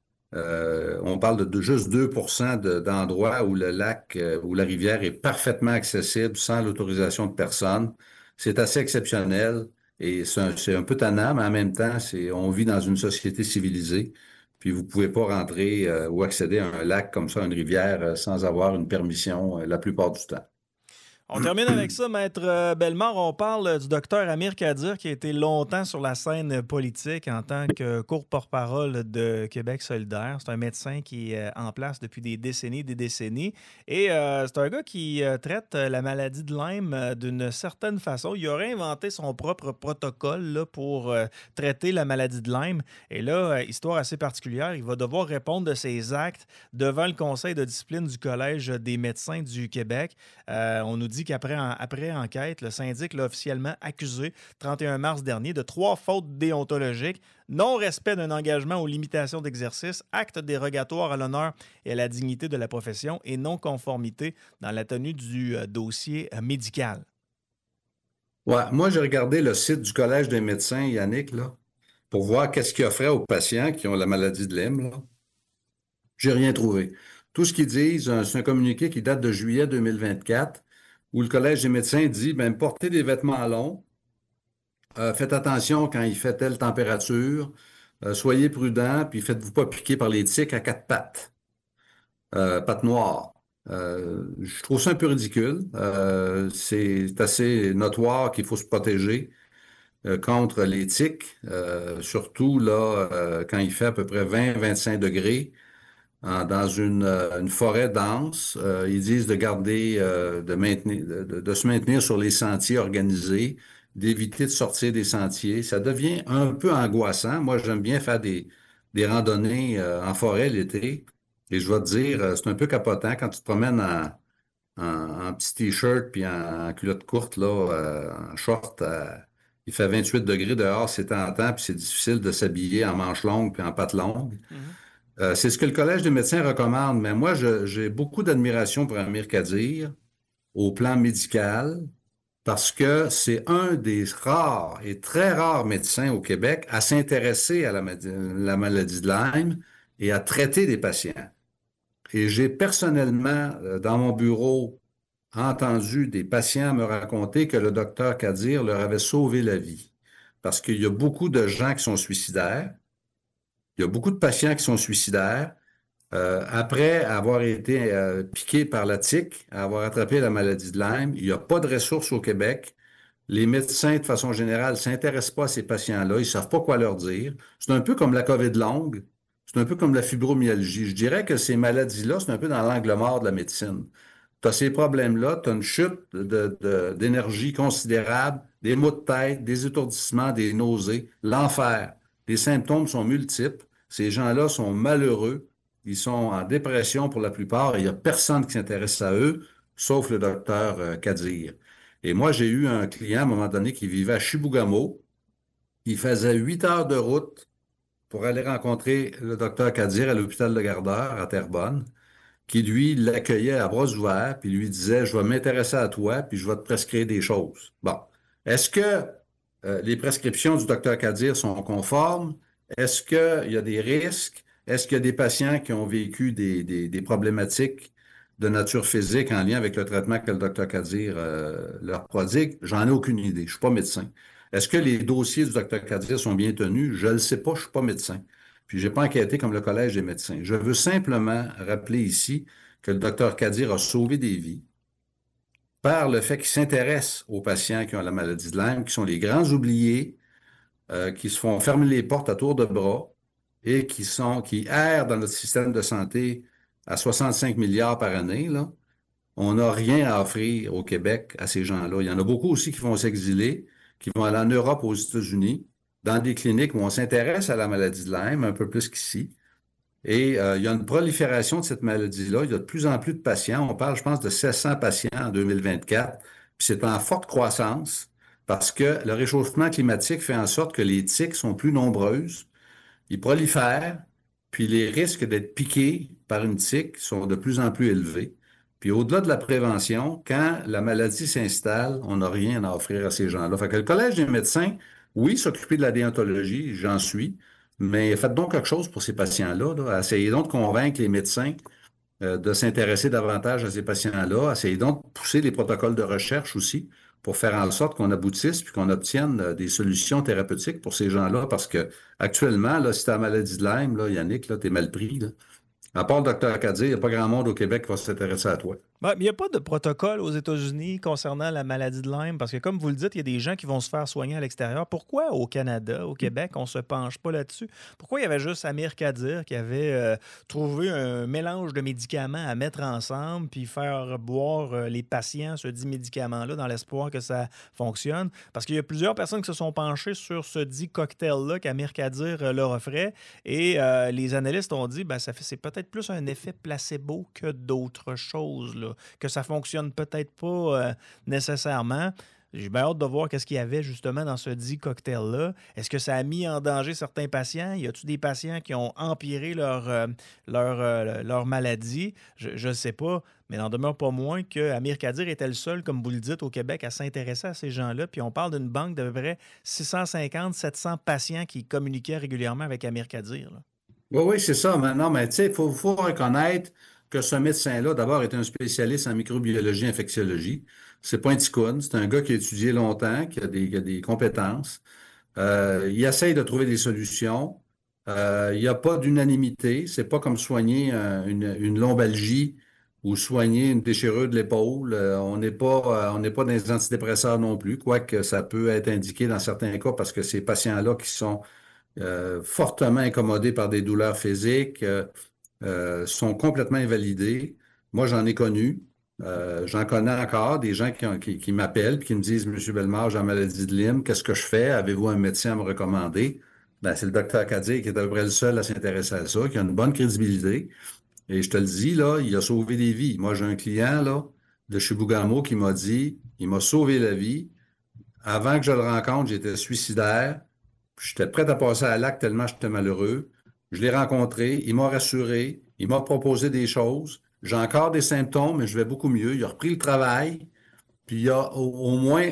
Euh, on parle de, de juste deux pour cent de, d'endroits où le lac, euh, où la rivière est parfaitement accessible sans l'autorisation de personne. C'est assez exceptionnel. Et c'est un, c'est un peu tannant, mais en même temps, c'est, on vit dans une société civilisée. Puis vous ne pouvez pas rentrer euh, ou accéder à un lac comme ça, à une rivière, euh, sans avoir une permission euh, la plupart du temps. On termine avec ça, Maître Bellemare. On parle du docteur Amir Kadir, qui a été longtemps sur la scène politique en tant que court-porte-parole de Québec solidaire. C'est un médecin qui est en place depuis des décennies des décennies. Et euh, c'est un gars qui euh, traite la maladie de Lyme euh, d'une certaine façon. Il aurait inventé son propre protocole là, pour euh, traiter la maladie de Lyme. Et là, euh, histoire assez particulière, il va devoir répondre de ses actes devant le conseil de discipline du Collège des médecins du Québec. Euh, on nous dit dit qu'après en, après enquête, le syndic l'a officiellement accusé, trente et un mars dernier, de trois fautes déontologiques, non-respect d'un engagement aux limitations d'exercice, acte dérogatoire à l'honneur et à la dignité de la profession et non-conformité dans la tenue du euh, dossier euh, médical. Ouais, moi, j'ai regardé le site du Collège des médecins, Yannick, là, pour voir qu'est-ce qu'il offrait aux patients qui ont la maladie de Lyme. Là. J'ai rien trouvé. Tout ce qu'ils disent, c'est un communiqué qui date de juillet deux mille vingt-quatre, où le Collège des médecins dit, bien, portez des vêtements longs, euh, faites attention quand il fait telle température, euh, soyez prudents, puis faites-vous pas piquer par les tiques à quatre pattes, euh, pattes noires. Euh, je trouve ça un peu ridicule. Euh, c'est assez notoire qu'il faut se protéger euh, contre les tiques, euh, surtout là euh, quand il fait à peu près vingt à vingt-cinq degrés. Dans une, une forêt dense. Euh, ils disent de garder, euh, de, maintenir, de, de, de se maintenir sur les sentiers organisés, d'éviter de sortir des sentiers. Ça devient un peu angoissant. Moi, j'aime bien faire des, des randonnées euh, en forêt l'été. Et je vais te dire, c'est un peu capotant quand tu te promènes en, en, en petit t-shirt puis en, en culotte courte, là, euh, en short. Euh, il fait vingt-huit degrés dehors, c'est tentant, puis c'est difficile de s'habiller en manches longues puis en pattes longues. Mm-hmm. Euh, c'est ce que le Collège des médecins recommande, mais moi, je, j'ai beaucoup d'admiration pour Amir Kadir au plan médical parce que c'est un des rares et très rares médecins au Québec à s'intéresser à la, la maladie de Lyme et à traiter des patients. Et j'ai personnellement, dans mon bureau, entendu des patients me raconter que le docteur Kadir leur avait sauvé la vie parce qu'il y a beaucoup de gens qui sont suicidaires. Il y a beaucoup de patients qui sont suicidaires euh, après avoir été euh, piqués par la tique, avoir attrapé la maladie de Lyme. Il n'y a pas de ressources au Québec. Les médecins, de façon générale, ne s'intéressent pas à ces patients-là. Ils ne savent pas quoi leur dire. C'est un peu comme la COVID longue. C'est un peu comme la fibromyalgie. Je dirais que ces maladies-là, c'est un peu dans l'angle mort de la médecine. tu as ces problèmes-là, tu as une chute de, de, d'énergie considérable, des maux de tête, des étourdissements, des nausées, l'enfer. Les symptômes sont multiples. Ces gens-là sont malheureux. Ils sont en dépression pour la plupart et il n'y a personne qui s'intéresse à eux, sauf le docteur euh, Kadir. Et moi, j'ai eu un client à un moment donné qui vivait à Chibougamau. Il faisait huit heures de route pour aller rencontrer le docteur Kadir à l'hôpital de Gardeur à Terrebonne, qui, lui, l'accueillait à bras ouverts, puis lui disait « Je vais m'intéresser à toi, puis je vais te prescrire des choses. » Bon. Est-ce que euh, les prescriptions du docteur Kadir sont conformes? Est-ce qu'il y a des risques? Est-ce qu'il y a des patients qui ont vécu des, des, des problématiques de nature physique en lien avec le traitement que le docteur Kadir euh, leur prodigue? J'en ai aucune idée. Je ne suis pas médecin. Est-ce que les dossiers du docteur Kadir sont bien tenus? Je ne le sais pas, je ne suis pas médecin. Puis je n'ai pas enquêté comme le Collège des médecins. Je veux simplement rappeler ici que le docteur Kadir a sauvé des vies par le fait qu'il s'intéresse aux patients qui ont la maladie de Lyme, qui sont les grands oubliés, euh, qui se font fermer les portes à tour de bras et qui sont qui errent dans notre système de santé à soixante-cinq milliards par année, là. On n'a rien à offrir au Québec à ces gens-là. Il y en a beaucoup aussi qui vont s'exiler, qui vont aller en Europe, aux États-Unis, dans des cliniques où on s'intéresse à la maladie de Lyme, un peu plus qu'ici. Et euh, il y a une prolifération de cette maladie-là. Il y a de plus en plus de patients. On parle, je pense, de sept cents patients en deux mille vingt-quatre. Puis c'est en forte croissance parce que le réchauffement climatique fait en sorte que les tiques sont plus nombreuses. Ils prolifèrent, puis les risques d'être piqués par une tique sont de plus en plus élevés. Puis au-delà de la prévention, quand la maladie s'installe, on n'a rien à offrir à ces gens-là. Fait que le Collège des médecins, oui, s'occuper de la déontologie, j'en suis, mais faites donc quelque chose pour ces patients-là. Là. Essayez donc de convaincre les médecins euh, de s'intéresser davantage à ces patients-là. Essayez donc de pousser les protocoles de recherche aussi pour faire en sorte qu'on aboutisse puis qu'on obtienne euh, des solutions thérapeutiques pour ces gens-là. Parce que actuellement, là, si tu as la maladie de Lyme, là, Yannick, là, tu es mal pris. Là. À part le docteur Kadir, il n'y a pas grand monde au Québec qui va s'intéresser à toi. Ouais, mais il n'y a pas de protocole aux États-Unis concernant la maladie de Lyme, parce que comme vous le dites, il y a des gens qui vont se faire soigner à l'extérieur. Pourquoi au Canada, au Québec, on ne se penche pas là-dessus? Pourquoi il y avait juste Amir Kadir qui avait euh, trouvé un mélange de médicaments à mettre ensemble puis faire boire euh, les patients ce dit médicament-là dans l'espoir que ça fonctionne? Parce qu'il y a plusieurs personnes qui se sont penchées sur ce dit cocktail-là qu'Amir Kadir euh, leur offrait et euh, les analystes ont dit ben, ça fait, c'est peut-être plus un effet placebo que d'autres choses, là. Que ça ne fonctionne peut-être pas euh, nécessairement. J'ai bien hâte de voir qu'est-ce qu'il y avait justement dans ce dit cocktail-là. Est-ce que ça a mis en danger certains patients? Y a-t-il des patients qui ont empiré leur, euh, leur, euh, leur maladie? Je ne sais pas, mais il n'en demeure pas moins que Amir Kadir était le seul, comme vous le dites, au Québec à s'intéresser à ces gens-là. Puis on parle d'une banque d'à peu près six cent cinquante à sept cents patients qui communiquaient régulièrement avec Amir Kadir, là. Oui, oui, c'est ça. Maintenant, mais tu sais, il faut, faut reconnaître que ce médecin-là, d'abord, est un spécialiste en microbiologie, infectiologie. C'est pas un ticoun, c'est un gars qui a étudié longtemps, qui a des, qui a des compétences. Euh, il essaye de trouver des solutions. Euh, il n'y a pas d'unanimité. C'est pas comme soigner euh, une, une lombalgie ou soigner une déchirure de l'épaule. Euh, on n'est pas, euh, on n'est pas dans les antidépresseurs non plus, quoique ça peut être indiqué dans certains cas parce que ces patients-là qui sont Euh, fortement incommodés par des douleurs physiques, euh, euh, sont complètement invalidés. Moi, j'en ai connu. Euh, j'en connais encore des gens qui, ont, qui, qui m'appellent et qui me disent « Monsieur Bellemare, j'ai la maladie de Lyme, qu'est-ce que je fais? Avez-vous un médecin à me recommander? » Ben, c'est le docteur Kadir qui est à peu près le seul à s'intéresser à ça, qui a une bonne crédibilité. Et je te le dis, là, il a sauvé des vies. Moi, j'ai un client là, de Chibougamau qui m'a dit « Il m'a sauvé la vie. Avant que je le rencontre, j'étais suicidaire. J'étais prêt à passer à l'acte tellement j'étais malheureux. Je l'ai rencontré, il m'a rassuré, il m'a proposé des choses. J'ai encore des symptômes, mais je vais beaucoup mieux. Il a repris le travail, puis il a au, au moins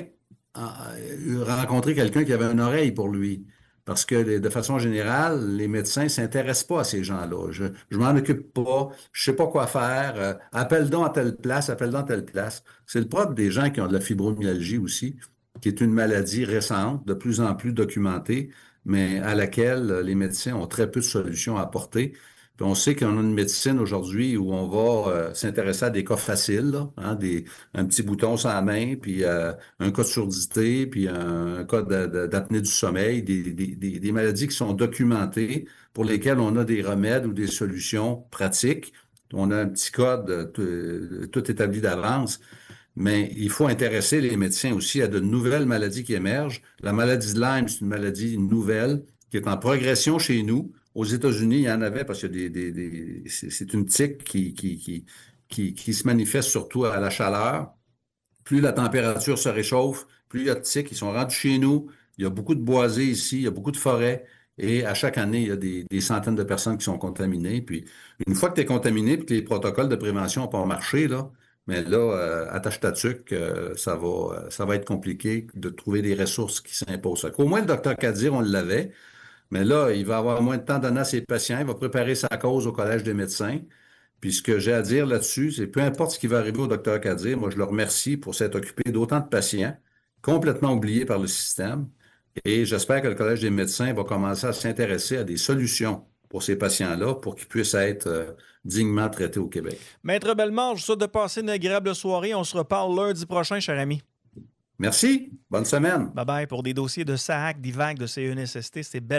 euh, rencontré quelqu'un qui avait une oreille pour lui. Parce que de façon générale, les médecins ne s'intéressent pas à ces gens-là. Je ne m'en occupe pas, je ne sais pas quoi faire. Euh, appelle donc à telle place, appelle donc à telle place. C'est le propre des gens qui ont de la fibromyalgie aussi, qui est une maladie récente, de plus en plus documentée, mais à laquelle les médecins ont très peu de solutions à apporter. Puis on sait qu'on a une médecine aujourd'hui où on va euh, s'intéresser à des cas faciles, là, hein, des, un petit bouton sur la main, puis euh, un cas de surdité, puis un, un cas de, de, d'apnée du sommeil, des, des, des, des maladies qui sont documentées, pour lesquelles on a des remèdes ou des solutions pratiques. on a un petit code tout, tout établi d'avance. Mais il faut intéresser les médecins aussi à de nouvelles maladies qui émergent. La maladie de Lyme, c'est une maladie nouvelle qui est en progression chez nous. Aux États-Unis, il y en avait parce que des, des, des, c'est, c'est une tique qui, qui, qui, qui, qui se manifeste surtout à la chaleur. Plus la température se réchauffe, plus il y a de tiques. Ils sont rendus chez nous. Il y a beaucoup de boisés ici, il y a beaucoup de forêts. Et à chaque année, il y a des, des centaines de personnes qui sont contaminées. Puis une fois que tu es contaminé et que les protocoles de prévention n'ont pas marché, là, mais là, euh, attache ta tuque, euh, ça va, ça va être compliqué de trouver des ressources qui s'imposent. Au moins, le docteur Kadir, on l'avait, mais là, il va avoir moins de temps donné à ses patients, il va préparer sa cause au Collège des médecins. Puis ce que j'ai à dire là-dessus, c'est peu importe ce qui va arriver au docteur Kadir, moi, je le remercie pour s'être occupé d'autant de patients complètement oubliés par le système. Et j'espère que le Collège des médecins va commencer à s'intéresser à des solutions pour ces patients-là, pour qu'ils puissent être euh, dignement traités au Québec. Maître Bellemare, je vous souhaite de passer une agréable soirée. On se reparle lundi prochain, cher ami. Merci. Bonne semaine. Bye-bye. Pour des dossiers de S A A C, d'I V A C, de C N S S T, c'est belle.